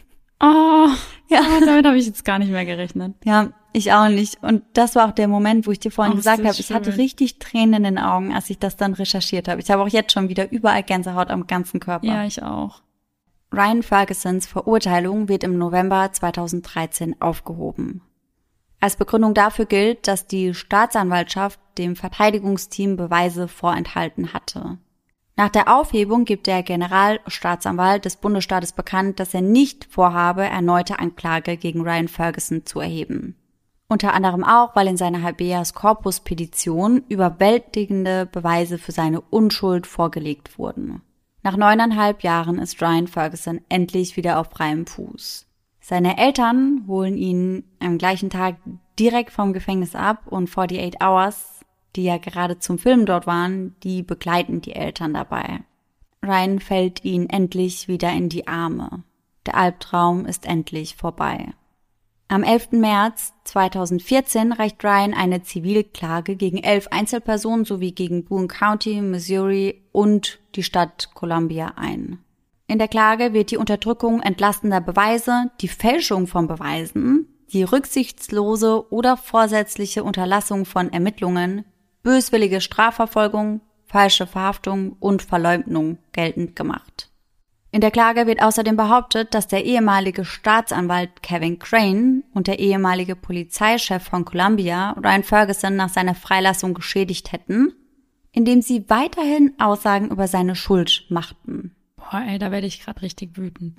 Oh, ja, damit habe ich jetzt gar nicht mehr gerechnet. Ja, ich auch nicht. Und das war auch der Moment, wo ich dir vorhin gesagt habe, ich schön. hatte richtig Tränen in den Augen, als ich das dann recherchiert habe. Ich habe auch jetzt schon wieder überall Gänsehaut am ganzen Körper. Ja, ich auch. Ryan Fergusons Verurteilung wird im November 2013 aufgehoben. Als Begründung dafür gilt, dass die Staatsanwaltschaft dem Verteidigungsteam Beweise vorenthalten hatte. Nach der Aufhebung gibt der Generalstaatsanwalt des Bundesstaates bekannt, dass er nicht vorhabe, erneute Anklage gegen Ryan Ferguson zu erheben. Unter anderem auch, weil in seiner Habeas-Corpus-Petition überwältigende Beweise für seine Unschuld vorgelegt wurden. Nach 9,5 Jahren ist Ryan Ferguson endlich wieder auf freiem Fuß. Seine Eltern holen ihn am gleichen Tag direkt vom Gefängnis ab und 48 Hours, die ja gerade zum Film dort waren, die begleiten die Eltern dabei. Ryan fällt ihnen endlich wieder in die Arme. Der Albtraum ist endlich vorbei. Am 11. März 2014 reicht Ryan eine Zivilklage gegen 11 Einzelpersonen sowie gegen Boone County, Missouri und die Stadt Columbia ein. In der Klage wird die Unterdrückung entlastender Beweise, die Fälschung von Beweisen, die rücksichtslose oder vorsätzliche Unterlassung von Ermittlungen, böswillige Strafverfolgung, falsche Verhaftung und Verleumdung geltend gemacht. In der Klage wird außerdem behauptet, dass der ehemalige Staatsanwalt Kevin Crane und der ehemalige Polizeichef von Columbia Ryan Ferguson nach seiner Freilassung geschädigt hätten, indem sie weiterhin Aussagen über seine Schuld machten. Boah, ey, da werde ich gerade richtig wütend.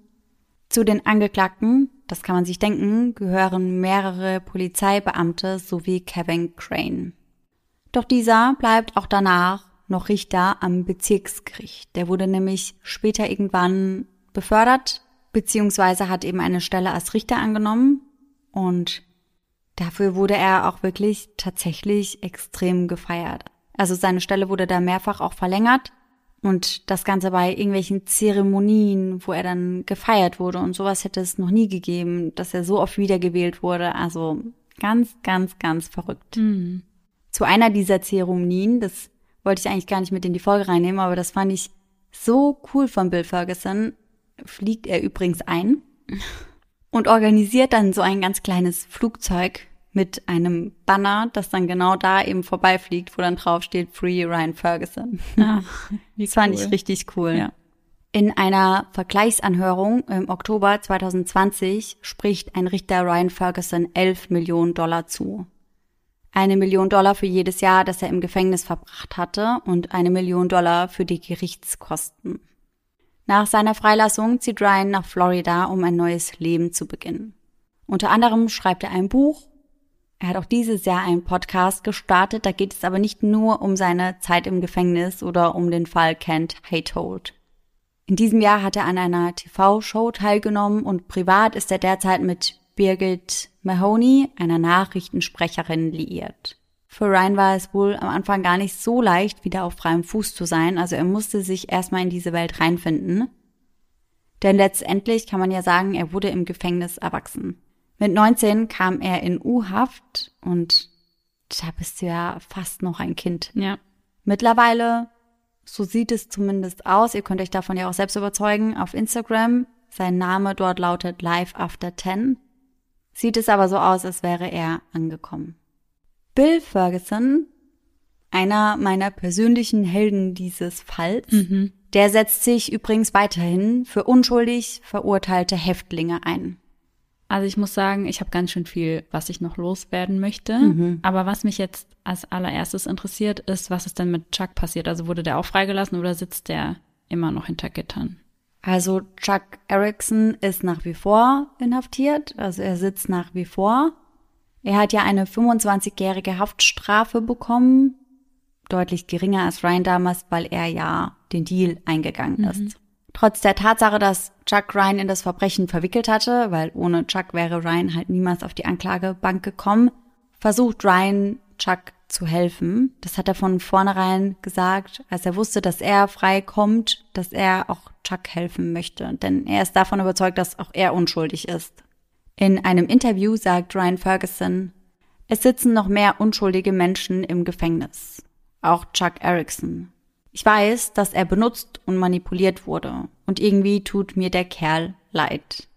Zu den Angeklagten, das kann man sich denken, gehören mehrere Polizeibeamte sowie Kevin Crane. Doch dieser bleibt auch danach noch Richter am Bezirksgericht. Der wurde nämlich später irgendwann befördert, beziehungsweise hat eben eine Stelle als Richter angenommen. Und dafür wurde er auch wirklich tatsächlich extrem gefeiert. Also seine Stelle wurde da mehrfach auch verlängert. Und das Ganze bei irgendwelchen Zeremonien, wo er dann gefeiert wurde und sowas hätte es noch nie gegeben, dass er so oft wiedergewählt wurde. Also ganz, ganz, ganz verrückt. Zu einer dieser Zeremonien, das wollte ich eigentlich gar nicht mit in die Folge reinnehmen, aber das fand ich so cool von Bill Ferguson, fliegt er übrigens ein und organisiert dann so ein ganz kleines Flugzeug mit einem Banner, das dann genau da eben vorbeifliegt, wo dann drauf steht Free Ryan Ferguson. Das fand ich richtig cool. Ja. In einer Vergleichsanhörung im Oktober 2020 spricht ein Richter Ryan Ferguson $11 Millionen zu. $1 Million für jedes Jahr, das er im Gefängnis verbracht hatte und $1 Million für die Gerichtskosten. Nach seiner Freilassung zieht Ryan nach Florida, um ein neues Leben zu beginnen. Unter anderem schreibt er ein Buch. Er hat auch dieses Jahr einen Podcast gestartet, da geht es aber nicht nur um seine Zeit im Gefängnis oder um den Fall Kent Haytold. In diesem Jahr hat er an einer TV-Show teilgenommen und privat ist er derzeit mit Birgit Mahoney, einer Nachrichtensprecherin, liiert. Für Ryan war es wohl am Anfang gar nicht so leicht, wieder auf freiem Fuß zu sein, also er musste sich erstmal in diese Welt reinfinden. Denn letztendlich kann man ja sagen, er wurde im Gefängnis erwachsen. Mit 19 kam er in U-Haft und da bist du ja fast noch ein Kind. Ja. Mittlerweile, so sieht es zumindest aus, ihr könnt euch davon ja auch selbst überzeugen, auf Instagram, sein Name dort lautet Life After 10, sieht es aber so aus, als wäre er angekommen. Bill Ferguson, einer meiner persönlichen Helden dieses Falls, der setzt sich übrigens weiterhin für unschuldig verurteilte Häftlinge ein. Also ich muss sagen, ich habe ganz schön viel, was ich noch loswerden möchte. Aber was mich jetzt als allererstes interessiert, ist, was ist denn mit Chuck passiert? Also wurde der auch freigelassen oder sitzt der immer noch hinter Gittern? Also Chuck Erickson ist nach wie vor inhaftiert, also er sitzt nach wie vor. Er hat ja eine 25-jährige Haftstrafe bekommen, deutlich geringer als Ryan damals, weil er ja den Deal eingegangen ist. Trotz der Tatsache, dass Chuck Ryan in das Verbrechen verwickelt hatte, weil ohne Chuck wäre Ryan halt niemals auf die Anklagebank gekommen, versucht Ryan, Chuck zu helfen. Das hat er von vornherein gesagt, als er wusste, dass er frei kommt, dass er auch Chuck helfen möchte. Denn er ist davon überzeugt, dass auch er unschuldig ist. In einem Interview sagt Ryan Ferguson, es sitzen noch mehr unschuldige Menschen im Gefängnis. Auch Chuck Erickson. Ich weiß, dass er benutzt und manipuliert wurde. Und irgendwie tut mir der Kerl leid.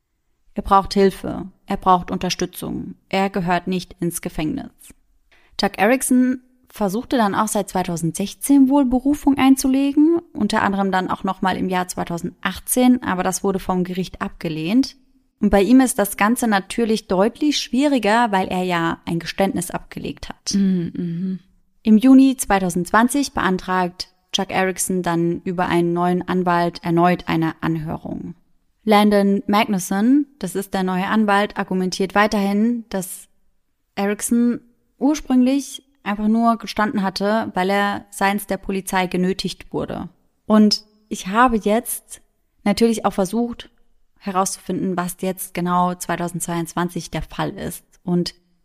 Er braucht Hilfe. Er braucht Unterstützung. Er gehört nicht ins Gefängnis. Chuck Erickson versuchte dann auch seit 2016 wohl Berufung einzulegen, unter anderem dann auch nochmal im Jahr 2018, aber das wurde vom Gericht abgelehnt. Und bei ihm ist das Ganze natürlich deutlich schwieriger, weil er ja ein Geständnis abgelegt hat. Im Juni 2020 beantragt Chuck Erickson dann über einen neuen Anwalt erneut eine Anhörung. Landon Magnuson, das ist der neue Anwalt, argumentiert weiterhin, dass Erickson ursprünglich einfach nur gestanden hatte, weil er seitens der Polizei genötigt wurde. Und ich habe jetzt natürlich auch versucht herauszufinden, was jetzt genau 2022 der Fall ist. Und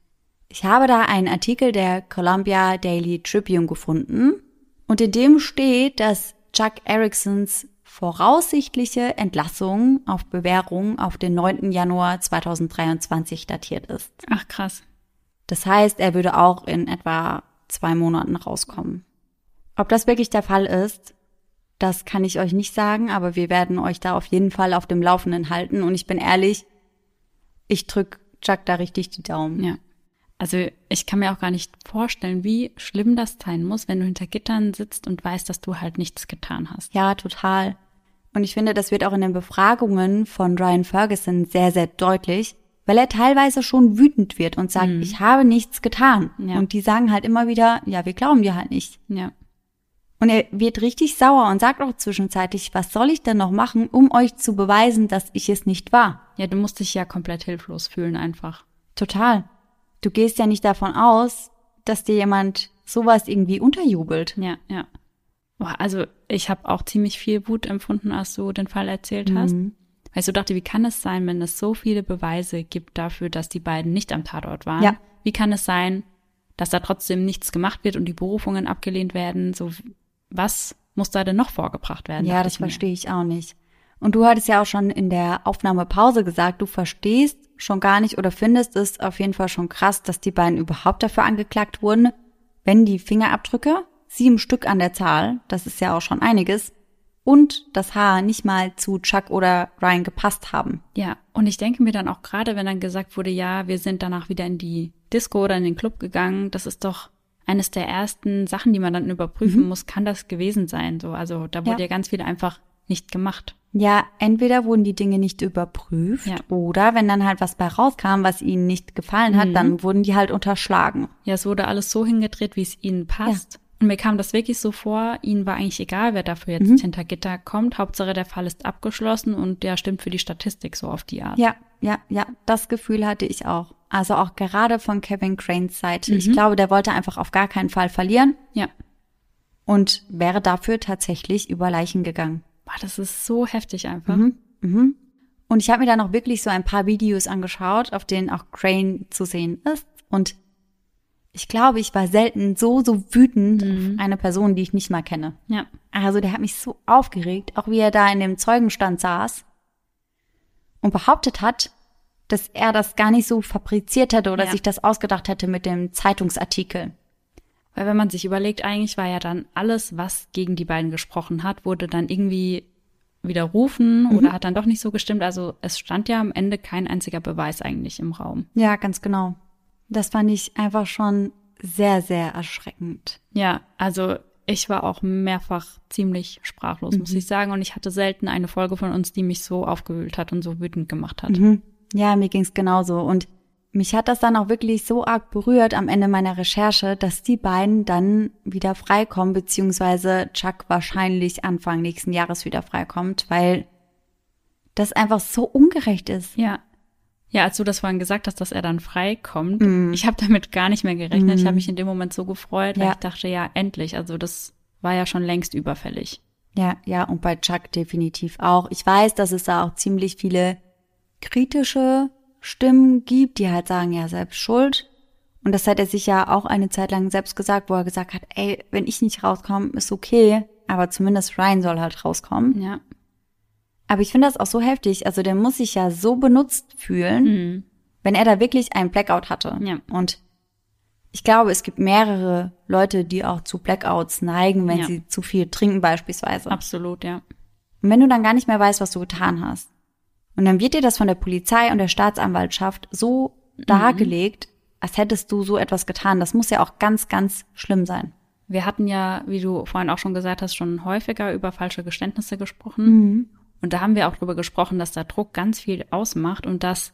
Ich habe da einen Artikel der Columbia Daily Tribune gefunden und in dem steht, dass Chuck Ericksons voraussichtliche Entlassung auf Bewährung auf den 9. Januar 2023 datiert ist. Ach, krass. Das heißt, er würde auch in etwa 2 Monaten rauskommen. Ob das wirklich der Fall ist, das kann ich euch nicht sagen, aber wir werden euch da auf jeden Fall auf dem Laufenden halten. Und ich bin ehrlich, ich drücke Chuck da richtig die Daumen. Ja. Also ich kann mir auch gar nicht vorstellen, wie schlimm das sein muss, wenn du hinter Gittern sitzt und weißt, dass du halt nichts getan hast. Ja, total. Und ich finde, das wird auch in den Befragungen von Ryan Ferguson sehr, sehr deutlich, weil er teilweise schon wütend wird und sagt, ich habe nichts getan. Ja. Und die sagen halt immer wieder, ja, wir glauben dir halt nicht. Ja. Und er wird richtig sauer und sagt auch zwischenzeitlich, was soll ich denn noch machen, um euch zu beweisen, dass ich es nicht war? Ja, du musst dich ja komplett hilflos fühlen einfach. Total. Du gehst ja nicht davon aus, dass dir jemand sowas irgendwie unterjubelt. Ja, ja. Boah, also ich habe auch ziemlich viel Wut empfunden, als du den Fall erzählt hast. Weil ich so dachte, wie kann es sein, wenn es so viele Beweise gibt dafür, dass die beiden nicht am Tatort waren? Ja. Wie kann es sein, dass da trotzdem nichts gemacht wird und die Berufungen abgelehnt werden? So, was muss da denn noch vorgebracht werden? Ja, das verstehe ich auch nicht. Und du hattest ja auch schon in der Aufnahmepause gesagt, du verstehst schon gar nicht oder findest es auf jeden Fall schon krass, dass die beiden überhaupt dafür angeklagt wurden, wenn die Fingerabdrücke, 7 Stück an der Zahl, das ist ja auch schon einiges, und das Haar nicht mal zu Chuck oder Ryan gepasst haben. Ja, und ich denke mir dann auch gerade, wenn dann gesagt wurde, ja, wir sind danach wieder in die Disco oder in den Club gegangen, das ist doch eines der ersten Sachen, die man dann überprüfen muss, kann das gewesen sein. So, also da wurde ja ganz viel einfach nicht gemacht. Ja, entweder wurden die Dinge nicht überprüft oder wenn dann halt was bei rauskam, was ihnen nicht gefallen hat, dann wurden die halt unterschlagen. Ja, es wurde alles so hingedreht, wie es ihnen passt. Ja. Und mir kam das wirklich so vor, ihnen war eigentlich egal, wer dafür jetzt hinter Gitter kommt. Hauptsache, der Fall ist abgeschlossen und der stimmt für die Statistik so auf die Art. Ja, das Gefühl hatte ich auch. Also auch gerade von Kevin Cranes Seite. Ich glaube, der wollte einfach auf gar keinen Fall verlieren. Ja. Und wäre dafür tatsächlich über Leichen gegangen. Boah, das ist so heftig einfach. Und ich habe mir dann auch wirklich so ein paar Videos angeschaut, auf denen auch Crane zu sehen ist. Und ich glaube, ich war selten so wütend auf eine Person, die ich nicht mal kenne. Ja. Also der hat mich so aufgeregt, auch wie er da in dem Zeugenstand saß und behauptet hat, dass er das gar nicht so fabriziert hätte oder sich das ausgedacht hätte mit dem Zeitungsartikel. Weil wenn man sich überlegt, eigentlich war ja dann alles, was gegen die beiden gesprochen hat, wurde dann irgendwie widerrufen oder hat dann doch nicht so gestimmt. Also es stand ja am Ende kein einziger Beweis eigentlich im Raum. Ja, ganz genau. Das fand ich einfach schon sehr, sehr erschreckend. Ja, also ich war auch mehrfach ziemlich sprachlos, muss ich sagen. Und ich hatte selten eine Folge von uns, die mich so aufgewühlt hat und so wütend gemacht hat. Ja, mir ging's genauso. Und mich hat das dann auch wirklich so arg berührt am Ende meiner Recherche, dass die beiden dann wieder freikommen, beziehungsweise Chuck wahrscheinlich Anfang nächsten Jahres wieder freikommt, weil das einfach so ungerecht ist. Ja. Ja, als du das vorhin gesagt hast, dass er dann freikommt, ich habe damit gar nicht mehr gerechnet. Ich habe mich in dem Moment so gefreut, weil ich dachte, ja, endlich. Also das war ja schon längst überfällig. Ja, und bei Chuck definitiv auch. Ich weiß, dass es da auch ziemlich viele kritische Stimmen gibt, die halt sagen, ja, selbst schuld. Und das hat er sich ja auch eine Zeit lang selbst gesagt, wo er gesagt hat, ey, wenn ich nicht rauskomme, ist okay, aber zumindest Ryan soll halt rauskommen. Ja. Aber ich finde das auch so heftig. Also der muss sich ja so benutzt fühlen, wenn er da wirklich einen Blackout hatte. Ja. Und ich glaube, es gibt mehrere Leute, die auch zu Blackouts neigen, wenn sie zu viel trinken beispielsweise. Absolut, ja. Und wenn du dann gar nicht mehr weißt, was du getan hast. Und dann wird dir das von der Polizei und der Staatsanwaltschaft so dargelegt, als hättest du so etwas getan. Das muss ja auch ganz, ganz schlimm sein. Wir hatten ja, wie du vorhin auch schon gesagt hast, schon häufiger über falsche Geständnisse gesprochen. Und da haben wir auch drüber gesprochen, dass da Druck ganz viel ausmacht und dass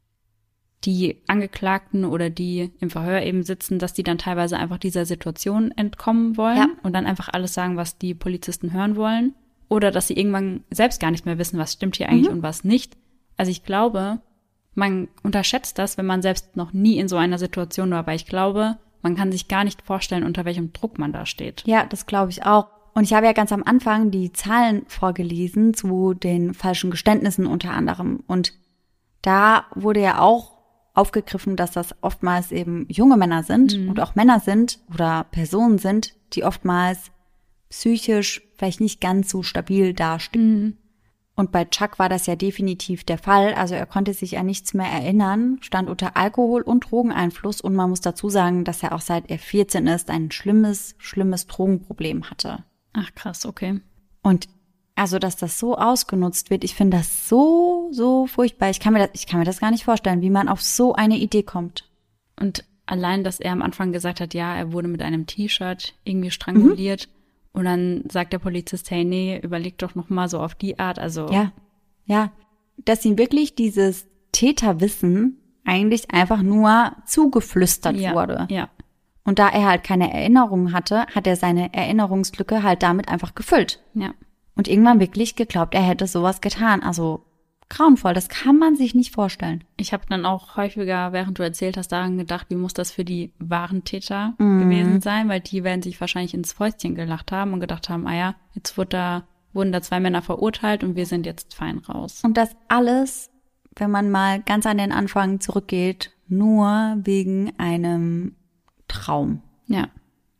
die Angeklagten oder die im Verhör eben sitzen, dass die dann teilweise einfach dieser Situation entkommen wollen und dann einfach alles sagen, was die Polizisten hören wollen. Oder dass sie irgendwann selbst gar nicht mehr wissen, was stimmt hier eigentlich und was nicht. Also ich glaube, man unterschätzt das, wenn man selbst noch nie in so einer Situation war, weil ich glaube, man kann sich gar nicht vorstellen, unter welchem Druck man da steht. Ja, das glaube ich auch. Und ich habe ja ganz am Anfang die Zahlen vorgelesen zu den falschen Geständnissen unter anderem. Und da wurde ja auch aufgegriffen, dass das oftmals eben junge Männer sind und auch Männer sind oder Personen sind, die oftmals psychisch vielleicht nicht ganz so stabil dastehen. Und bei Chuck war das ja definitiv der Fall. Also er konnte sich an nichts mehr erinnern, stand unter Alkohol- und Drogeneinfluss. Und man muss dazu sagen, dass er auch seit er 14 ist ein schlimmes Drogenproblem hatte. Ach krass, okay. Und also, dass das so ausgenutzt wird, ich finde das so furchtbar. Ich kann mir das gar nicht vorstellen, wie man auf so eine Idee kommt. Und allein, dass er am Anfang gesagt hat, ja, er wurde mit einem T-Shirt irgendwie stranguliert. Und dann sagt der Polizist, hey, nee, überleg doch noch mal so auf die Art. Also Ja, dass ihm wirklich dieses Täterwissen eigentlich einfach nur zugeflüstert wurde. Ja. Und da er halt keine Erinnerung hatte, hat er seine Erinnerungslücke halt damit einfach gefüllt. Ja. Und irgendwann wirklich geglaubt, er hätte sowas getan. Also grauenvoll, das kann man sich nicht vorstellen. Ich habe dann auch häufiger, während du erzählt hast, daran gedacht, wie muss das für die wahren Täter gewesen sein, weil die werden sich wahrscheinlich ins Fäustchen gelacht haben und gedacht haben, jetzt wurden da 2 Männer verurteilt und wir sind jetzt fein raus. Und das alles, wenn man mal ganz an den Anfang zurückgeht, nur wegen einem Traum. Ja.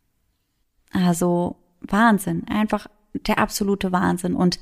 Also Wahnsinn, einfach der absolute Wahnsinn. Und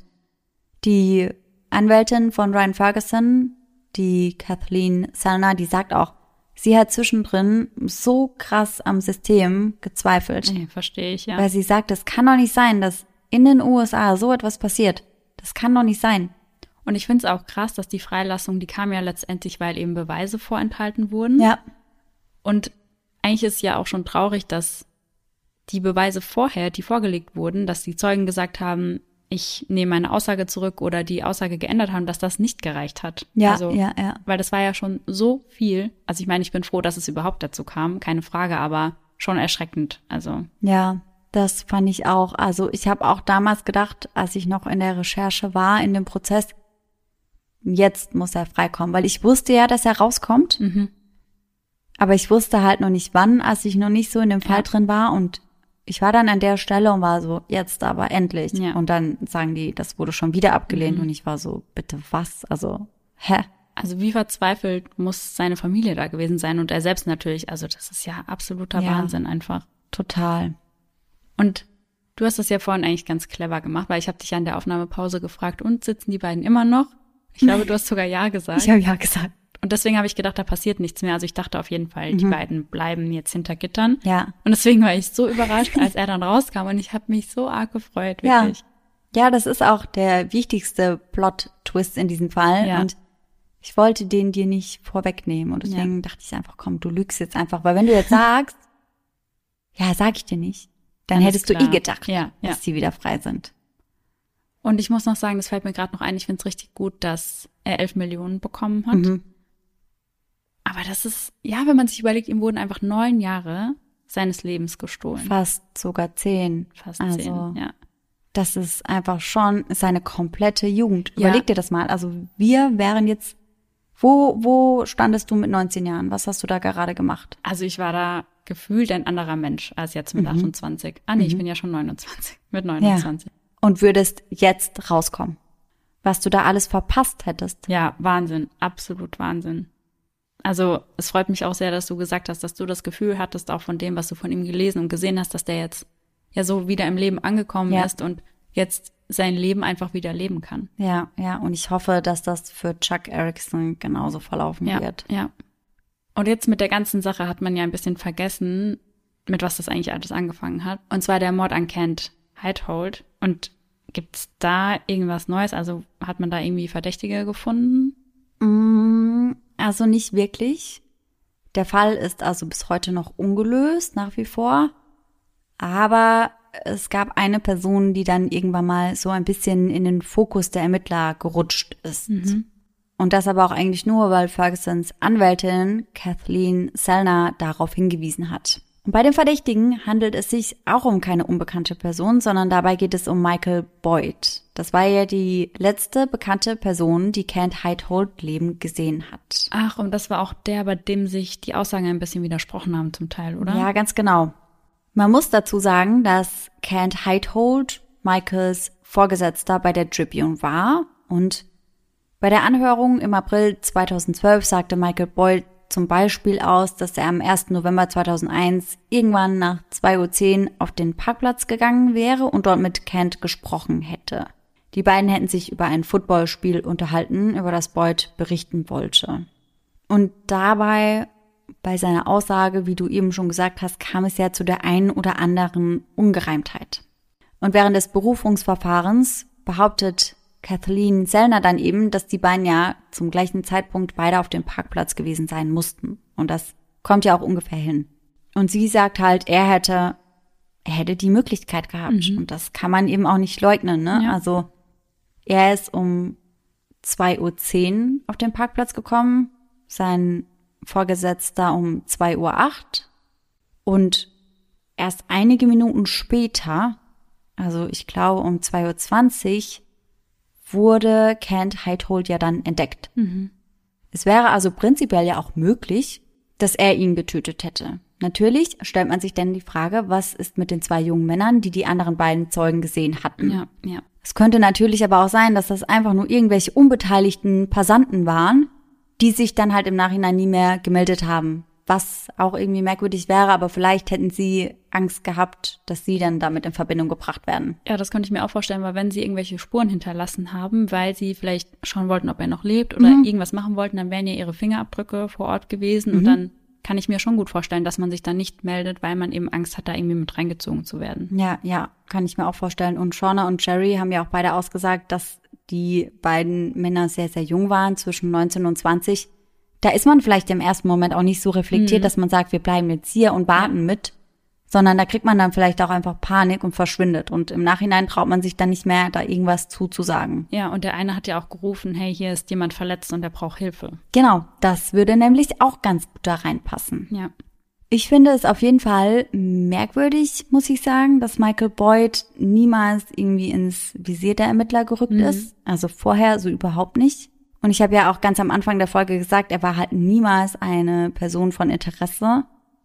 die Anwältin von Ryan Ferguson, die Kathleen Zellner, die sagt auch, sie hat zwischendrin so krass am System gezweifelt. Nee, verstehe ich, ja. Weil sie sagt, es kann doch nicht sein, dass in den USA so etwas passiert. Das kann doch nicht sein. Und ich finde es auch krass, dass die Freilassung, die kam ja letztendlich, weil eben Beweise vorenthalten wurden. Ja. Und eigentlich ist ja auch schon traurig, dass die Beweise vorher, die vorgelegt wurden, dass die Zeugen gesagt haben, ich nehme meine Aussage zurück oder die Aussage geändert haben, dass das nicht gereicht hat. Ja, also, ja. Weil das war ja schon so viel. Also ich meine, ich bin froh, dass es überhaupt dazu kam, keine Frage, aber schon erschreckend. Also Ja, das fand ich auch. Also ich habe auch damals gedacht, als ich noch in der Recherche war, in dem Prozess, jetzt muss er freikommen, weil ich wusste ja, dass er rauskommt. Aber ich wusste halt noch nicht wann, als ich noch nicht so in dem Fall drin war, und ich war dann an der Stelle und war so, jetzt aber endlich. Ja. Und dann sagen die, das wurde schon wieder abgelehnt und ich war so, bitte was? Also, Also wie verzweifelt muss seine Familie da gewesen sein und er selbst natürlich. Also das ist ja absoluter Ja. Wahnsinn einfach. Total. Und du hast das ja vorhin eigentlich ganz clever gemacht, weil ich habe dich ja in der Aufnahmepause gefragt, und sitzen die beiden immer noch? Ich glaube, du hast sogar ja gesagt. Ich habe ja gesagt. Und deswegen habe ich gedacht, da passiert nichts mehr. Also ich dachte auf jeden Fall, die beiden bleiben jetzt hinter Gittern. Ja. Und deswegen war ich so überrascht, als er dann rauskam, und ich habe mich so arg gefreut, wirklich. Ja, das ist auch der wichtigste Plot-Twist in diesem Fall. Ja. Und ich wollte den dir nicht vorwegnehmen. Und deswegen dachte ich einfach, komm, du lügst jetzt einfach. Weil wenn du jetzt sagst, ja, sag ich dir nicht, dann Alles hättest du klar. gedacht, Ja. dass die wieder frei sind. Und ich muss noch sagen, das fällt mir gerade noch ein, ich finde es richtig gut, dass er 11 Millionen bekommen hat. Aber das ist, ja, wenn man sich überlegt, ihm wurden einfach 9 Jahre seines Lebens gestohlen. Fast sogar 10. Fast also, 10, ja. Das ist einfach schon seine komplette Jugend. Ja. Überleg dir das mal. Also wir wären jetzt, wo standest du mit 19 Jahren? Was hast du da gerade gemacht? Also ich war da gefühlt ein anderer Mensch als jetzt mit 28. Ich bin ja schon 29, mit 29. Und würdest jetzt rauskommen. Was du da alles verpasst hättest. Ja, Wahnsinn, absolut Wahnsinn. Also es freut mich auch sehr, dass du gesagt hast, dass du das Gefühl hattest, auch von dem, was du von ihm gelesen und gesehen hast, dass der jetzt ja so wieder im Leben angekommen ist und jetzt sein Leben einfach wieder leben kann. Ja, und ich hoffe, dass das für Chuck Erickson genauso verlaufen wird. Ja. Und jetzt mit der ganzen Sache hat man ja ein bisschen vergessen, mit was das eigentlich alles angefangen hat. Und zwar der Mord an Kent Heitholt. Und gibt's da irgendwas Neues? Also hat man da irgendwie Verdächtige gefunden? Also nicht wirklich. Der Fall ist also bis heute noch ungelöst, nach wie vor. Aber es gab eine Person, die dann irgendwann mal so ein bisschen in den Fokus der Ermittler gerutscht ist. Und das aber auch eigentlich nur, weil Fergusons Anwältin Kathleen Zellner darauf hingewiesen hat. Und bei dem Verdächtigen handelt es sich auch um keine unbekannte Person, sondern dabei geht es um Michael Boyd. Das war ja die letzte bekannte Person, die Kent Heitholt lebend gesehen hat. Ach, und das war auch der, bei dem sich die Aussagen ein bisschen widersprochen haben zum Teil, oder? Ja, ganz genau. Man muss dazu sagen, dass Kent Heitholt Michaels Vorgesetzter bei der Tribune war, und bei der Anhörung im April 2012 sagte Michael Boyd zum Beispiel aus, dass er am 1. November 2001 irgendwann nach 2:10 Uhr auf den Parkplatz gegangen wäre und dort mit Kent gesprochen hätte. Die beiden hätten sich über ein Footballspiel unterhalten, über das Boyd berichten wollte. Und dabei, bei seiner Aussage, wie du eben schon gesagt hast, kam es ja zu der einen oder anderen Ungereimtheit. Und während des Berufungsverfahrens behauptet Kathleen Zellner dann eben, dass die beiden ja zum gleichen Zeitpunkt beide auf dem Parkplatz gewesen sein mussten. Und das kommt ja auch ungefähr hin. Und sie sagt halt, er hätte die Möglichkeit gehabt. Und das kann man eben auch nicht leugnen, ne? Ja. Also er ist um 2:10 Uhr auf den Parkplatz gekommen, sein Vorgesetzter um 2:08 Uhr. Und erst einige Minuten später, also ich glaube um 2:20 Uhr, wurde Kent Heitholt ja dann entdeckt. Es wäre also prinzipiell ja auch möglich, dass er ihn getötet hätte. Natürlich stellt man sich dann die Frage, was ist mit den 2 jungen Männern, die die anderen beiden Zeugen gesehen hatten. Ja. Es könnte natürlich aber auch sein, dass das einfach nur irgendwelche unbeteiligten Passanten waren, die sich dann halt im Nachhinein nie mehr gemeldet haben. Was auch irgendwie merkwürdig wäre, aber vielleicht hätten sie Angst gehabt, dass sie dann damit in Verbindung gebracht werden. Ja, das könnte ich mir auch vorstellen, weil wenn sie irgendwelche Spuren hinterlassen haben, weil sie vielleicht schauen wollten, ob er noch lebt oder irgendwas machen wollten, dann wären ja ihre Fingerabdrücke vor Ort gewesen. Und dann kann ich mir schon gut vorstellen, dass man sich dann nicht meldet, weil man eben Angst hat, da irgendwie mit reingezogen zu werden. Ja, kann ich mir auch vorstellen. Und Shauna und Jerry haben ja auch beide ausgesagt, dass die beiden Männer sehr, sehr jung waren, zwischen 19 und 20. Da ist man vielleicht im ersten Moment auch nicht so reflektiert, dass man sagt, wir bleiben jetzt hier und warten mit, sondern da kriegt man dann vielleicht auch einfach Panik und verschwindet. Und im Nachhinein traut man sich dann nicht mehr, da irgendwas zuzusagen. Ja, und der eine hat ja auch gerufen, hey, hier ist jemand verletzt und der braucht Hilfe. Genau, das würde nämlich auch ganz gut da reinpassen. Ja. Ich finde es auf jeden Fall merkwürdig, muss ich sagen, dass Michael Boyd niemals irgendwie ins Visier der Ermittler gerückt ist. Also vorher so überhaupt nicht. Und ich habe ja auch ganz am Anfang der Folge gesagt, er war halt niemals eine Person von Interesse.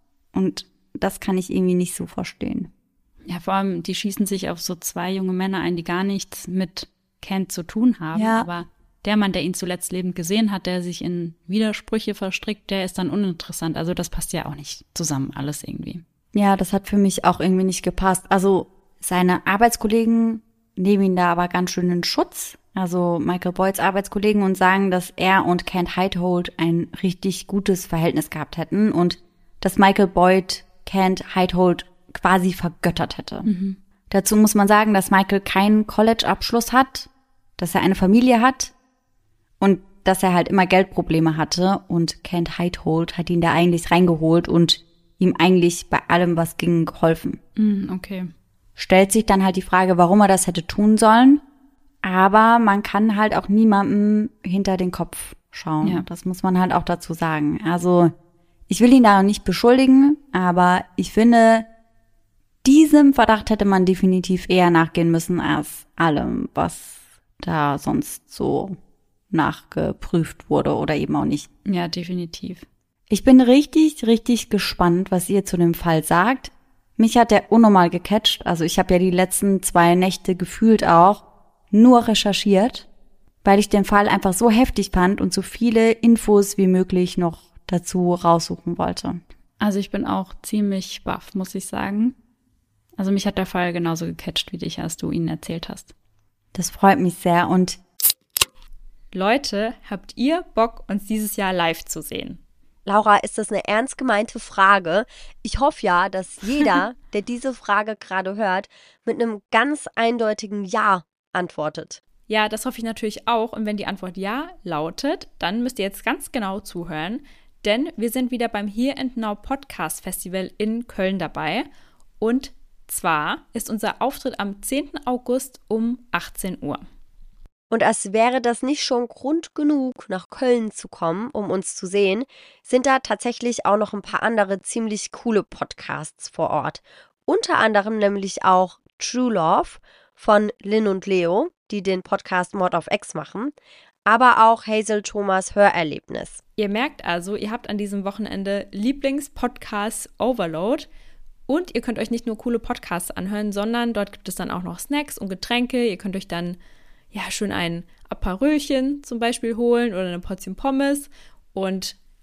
Und das kann ich irgendwie nicht so verstehen. Ja, vor allem, die schießen sich auf so 2 junge Männer ein, die gar nichts mit Kent zu tun haben. Ja. Aber der Mann, der ihn zuletzt lebend gesehen hat, der sich in Widersprüche verstrickt, der ist dann uninteressant. Also das passt ja auch nicht zusammen alles irgendwie. Ja, das hat für mich auch irgendwie nicht gepasst. Also seine Arbeitskollegen nehmen ihn da aber ganz schön in Schutz. Also Michael Boyds Arbeitskollegen, und sagen, dass er und Kent Heitholt ein richtig gutes Verhältnis gehabt hätten und dass Michael Boyd Kent Heitholt quasi vergöttert hätte. Dazu muss man sagen, dass Michael keinen College-Abschluss hat, dass er eine Familie hat und dass er halt immer Geldprobleme hatte, und Kent Heitholt hat ihn da eigentlich reingeholt und ihm eigentlich bei allem, was ging, geholfen. Okay. Stellt sich dann halt die Frage, warum er das hätte tun sollen, aber man kann halt auch niemandem hinter den Kopf schauen. Ja. Das muss man halt auch dazu sagen. Also ich will ihn da nicht beschuldigen, aber ich finde, diesem Verdacht hätte man definitiv eher nachgehen müssen als allem, was da sonst so nachgeprüft wurde oder eben auch nicht. Ja, definitiv. Ich bin richtig, richtig gespannt, was ihr zu dem Fall sagt. Mich hat der unnormal gecatcht. Also ich habe ja die letzten 2 Nächte gefühlt auch nur recherchiert, weil ich den Fall einfach so heftig fand und so viele Infos wie möglich noch dazu raussuchen wollte. Also ich bin auch ziemlich baff, muss ich sagen. Also mich hat der Fall genauso gecatcht wie dich, als du ihn erzählt hast. Das freut mich sehr. Und Leute, habt ihr Bock, uns dieses Jahr live zu sehen? Laura, ist das eine ernst gemeinte Frage? Ich hoffe ja, dass jeder, der diese Frage gerade hört, mit einem ganz eindeutigen Ja antwortet. Ja, das hoffe ich natürlich auch. Und wenn die Antwort Ja lautet, dann müsst ihr jetzt ganz genau zuhören. Denn wir sind wieder beim Here and Now Podcast Festival in Köln dabei. Und zwar ist unser Auftritt am 10. August um 18 Uhr. Und als wäre das nicht schon Grund genug, nach Köln zu kommen, um uns zu sehen, sind da tatsächlich auch noch ein paar andere ziemlich coole Podcasts vor Ort. Unter anderem nämlich auch True Love von Lynn und Leo, die den Podcast Mord auf Ex machen, aber auch Hazel Thomas Hörerlebnis. Ihr merkt also, ihr habt an diesem Wochenende Lieblingspodcast Overload. Und ihr könnt euch nicht nur coole Podcasts anhören, sondern dort gibt es dann auch noch Snacks und Getränke. Ihr könnt euch dann ja schön ein Aperölchen zum Beispiel holen oder eine Portion Pommes. Und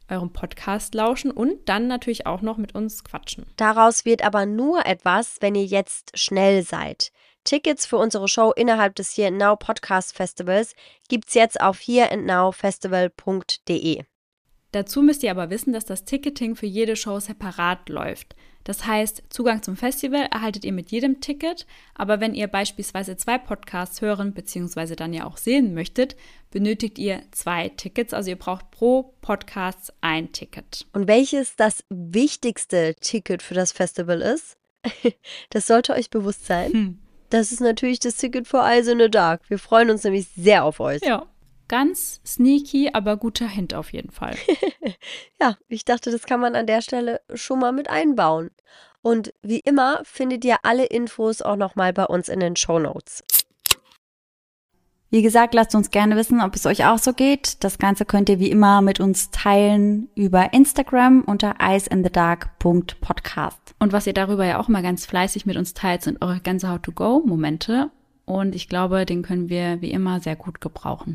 eurem Podcast lauschen und dann natürlich auch noch mit uns quatschen. Daraus wird aber nur etwas, wenn ihr jetzt schnell seid. Tickets für unsere Show innerhalb des Here and Now Podcast Festivals gibt's jetzt auf hereandnowfestival.de. Dazu müsst ihr aber wissen, dass das Ticketing für jede Show separat läuft. Das heißt, Zugang zum Festival erhaltet ihr mit jedem Ticket, aber wenn ihr beispielsweise 2 Podcasts hören bzw. dann ja auch sehen möchtet, benötigt ihr 2 Tickets, also ihr braucht pro Podcast ein Ticket. Und welches das wichtigste Ticket für das Festival ist? Das sollte euch bewusst sein. Das ist natürlich das Ticket für Eyes in the Dark. Wir freuen uns nämlich sehr auf euch. Ja, ganz sneaky, aber guter Hint auf jeden Fall. Ja, ich dachte, das kann man an der Stelle schon mal mit einbauen. Und wie immer findet ihr alle Infos auch nochmal bei uns in den Shownotes. Wie gesagt, lasst uns gerne wissen, ob es euch auch so geht. Das Ganze könnt ihr wie immer mit uns teilen über Instagram unter eyesinthedark.podcast. Und was ihr darüber ja auch immer ganz fleißig mit uns teilt, sind eure Gänsehaut-to-go-Momente. Und ich glaube, den können wir wie immer sehr gut gebrauchen.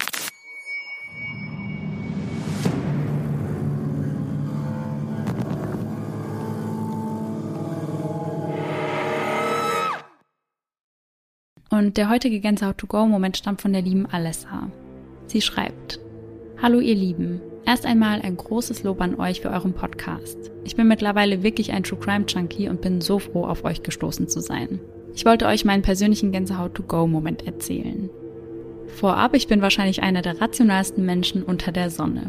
Und der heutige Gänsehaut-to-go-Moment stammt von der lieben Alessa. Sie schreibt: Hallo ihr Lieben, erst einmal ein großes Lob an euch für euren Podcast. Ich bin mittlerweile wirklich ein True-Crime-Junkie und bin so froh, auf euch gestoßen zu sein. Ich wollte euch meinen persönlichen Gänsehaut-to-go-Moment erzählen. Vorab, ich bin wahrscheinlich einer der rationalsten Menschen unter der Sonne.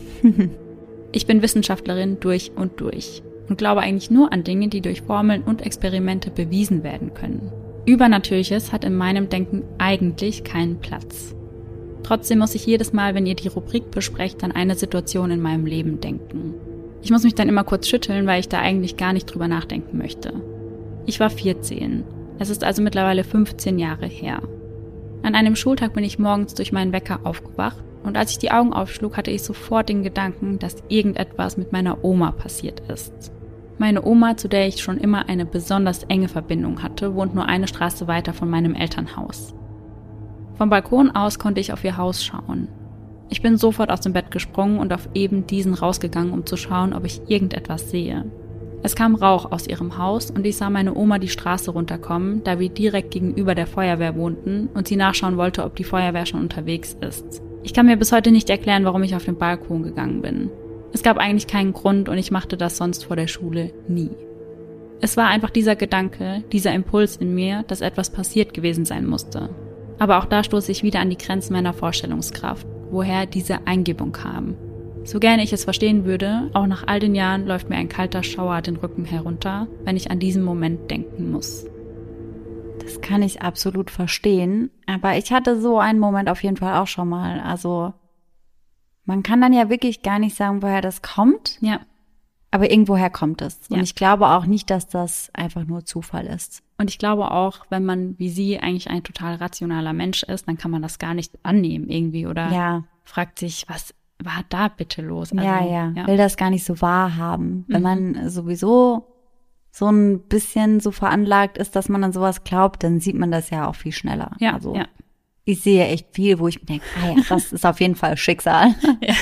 Ich bin Wissenschaftlerin durch und durch und glaube eigentlich nur an Dinge, die durch Formeln und Experimente bewiesen werden können. Übernatürliches hat in meinem Denken eigentlich keinen Platz. Trotzdem muss ich jedes Mal, wenn ihr die Rubrik besprecht, an eine Situation in meinem Leben denken. Ich muss mich dann immer kurz schütteln, weil ich da eigentlich gar nicht drüber nachdenken möchte. Ich war 14. Es ist also mittlerweile 15 Jahre her. An einem Schultag bin ich morgens durch meinen Wecker aufgewacht und als ich die Augen aufschlug, hatte ich sofort den Gedanken, dass irgendetwas mit meiner Oma passiert ist. Meine Oma, zu der ich schon immer eine besonders enge Verbindung hatte, wohnt nur eine Straße weiter von meinem Elternhaus. Vom Balkon aus konnte ich auf ihr Haus schauen. Ich bin sofort aus dem Bett gesprungen und auf eben diesen rausgegangen, um zu schauen, ob ich irgendetwas sehe. Es kam Rauch aus ihrem Haus und ich sah meine Oma die Straße runterkommen, da wir direkt gegenüber der Feuerwehr wohnten und sie nachschauen wollte, ob die Feuerwehr schon unterwegs ist. Ich kann mir bis heute nicht erklären, warum ich auf den Balkon gegangen bin. Es gab eigentlich keinen Grund und ich machte das sonst vor der Schule nie. Es war einfach dieser Gedanke, dieser Impuls in mir, dass etwas passiert gewesen sein musste. Aber auch da stoße ich wieder an die Grenzen meiner Vorstellungskraft, woher diese Eingebung kam. So gerne ich es verstehen würde, auch nach all den Jahren läuft mir ein kalter Schauer den Rücken herunter, wenn ich an diesen Moment denken muss. Das kann ich absolut verstehen, aber ich hatte so einen Moment auf jeden Fall auch schon mal. Also man kann dann ja wirklich gar nicht sagen, woher das kommt, Ja. aber irgendwoher kommt es. Und Ja. ich glaube auch nicht, dass das einfach nur Zufall ist. Und ich glaube auch, wenn man wie sie eigentlich ein total rationaler Mensch ist, dann kann man das gar nicht annehmen irgendwie oder Ja, fragt sich, was war da bitte los? ja. Will das gar nicht so wahrhaben. Wenn man sowieso so ein bisschen so veranlagt ist, dass man an sowas glaubt, dann sieht man das ja auch viel schneller. Ja, Also ja. ich sehe echt viel, wo ich mir denke, ja, das ist auf jeden Fall Schicksal. Ja.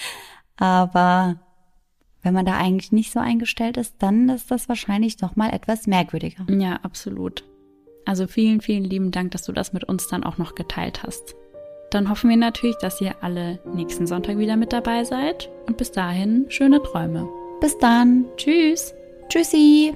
Aber wenn man da eigentlich nicht so eingestellt ist, dann ist das wahrscheinlich noch mal etwas merkwürdiger. Ja, absolut. Also vielen, vielen lieben Dank, dass du das mit uns dann auch noch geteilt hast. Dann hoffen wir natürlich, dass ihr alle nächsten Sonntag wieder mit dabei seid. Und bis dahin, schöne Träume. Bis dann. Tschüss. Tschüssi.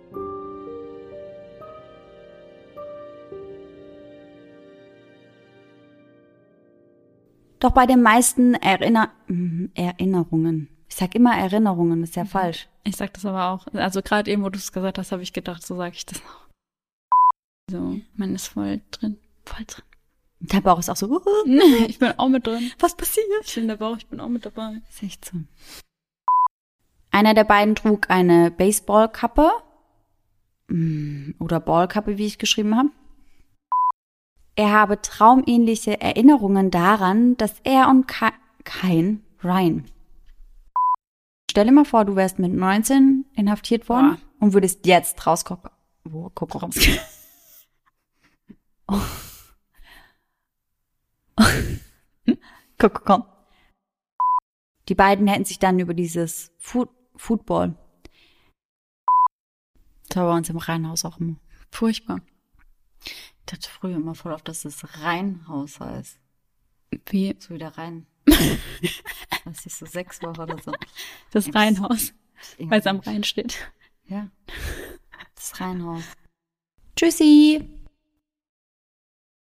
Doch bei den meisten Erinnerungen. Ich sag immer Erinnerungen, ist ja falsch. Ich sag das aber auch. Also gerade eben, wo du es gesagt hast, habe ich gedacht, so sage ich das noch. So, man ist voll drin. Voll drin. Der Bauch ist auch so, Ich bin auch mit drin. was passiert? Ich bin der Bauch, ich bin auch mit dabei. Ist echt so. Einer der beiden trug eine Baseballkappe. Oder Ballkappe, wie ich geschrieben habe. Er habe traumähnliche Erinnerungen daran, dass er und Ryan. Stell dir mal vor, du wärst mit 19 inhaftiert worden und würdest jetzt rausgucken. Gucken. Komm. Die beiden hätten sich dann über dieses Football. Das war bei uns im Reihenhaus auch immer furchtbar. Ich dachte früher immer voll auf, dass das Reihenhaus heißt. Wie? So wieder rein. Das ist so 6 Wochen oder so. Das Reihenhaus, weil es am Rhein steht. Ja, das Reihenhaus. Tschüssi!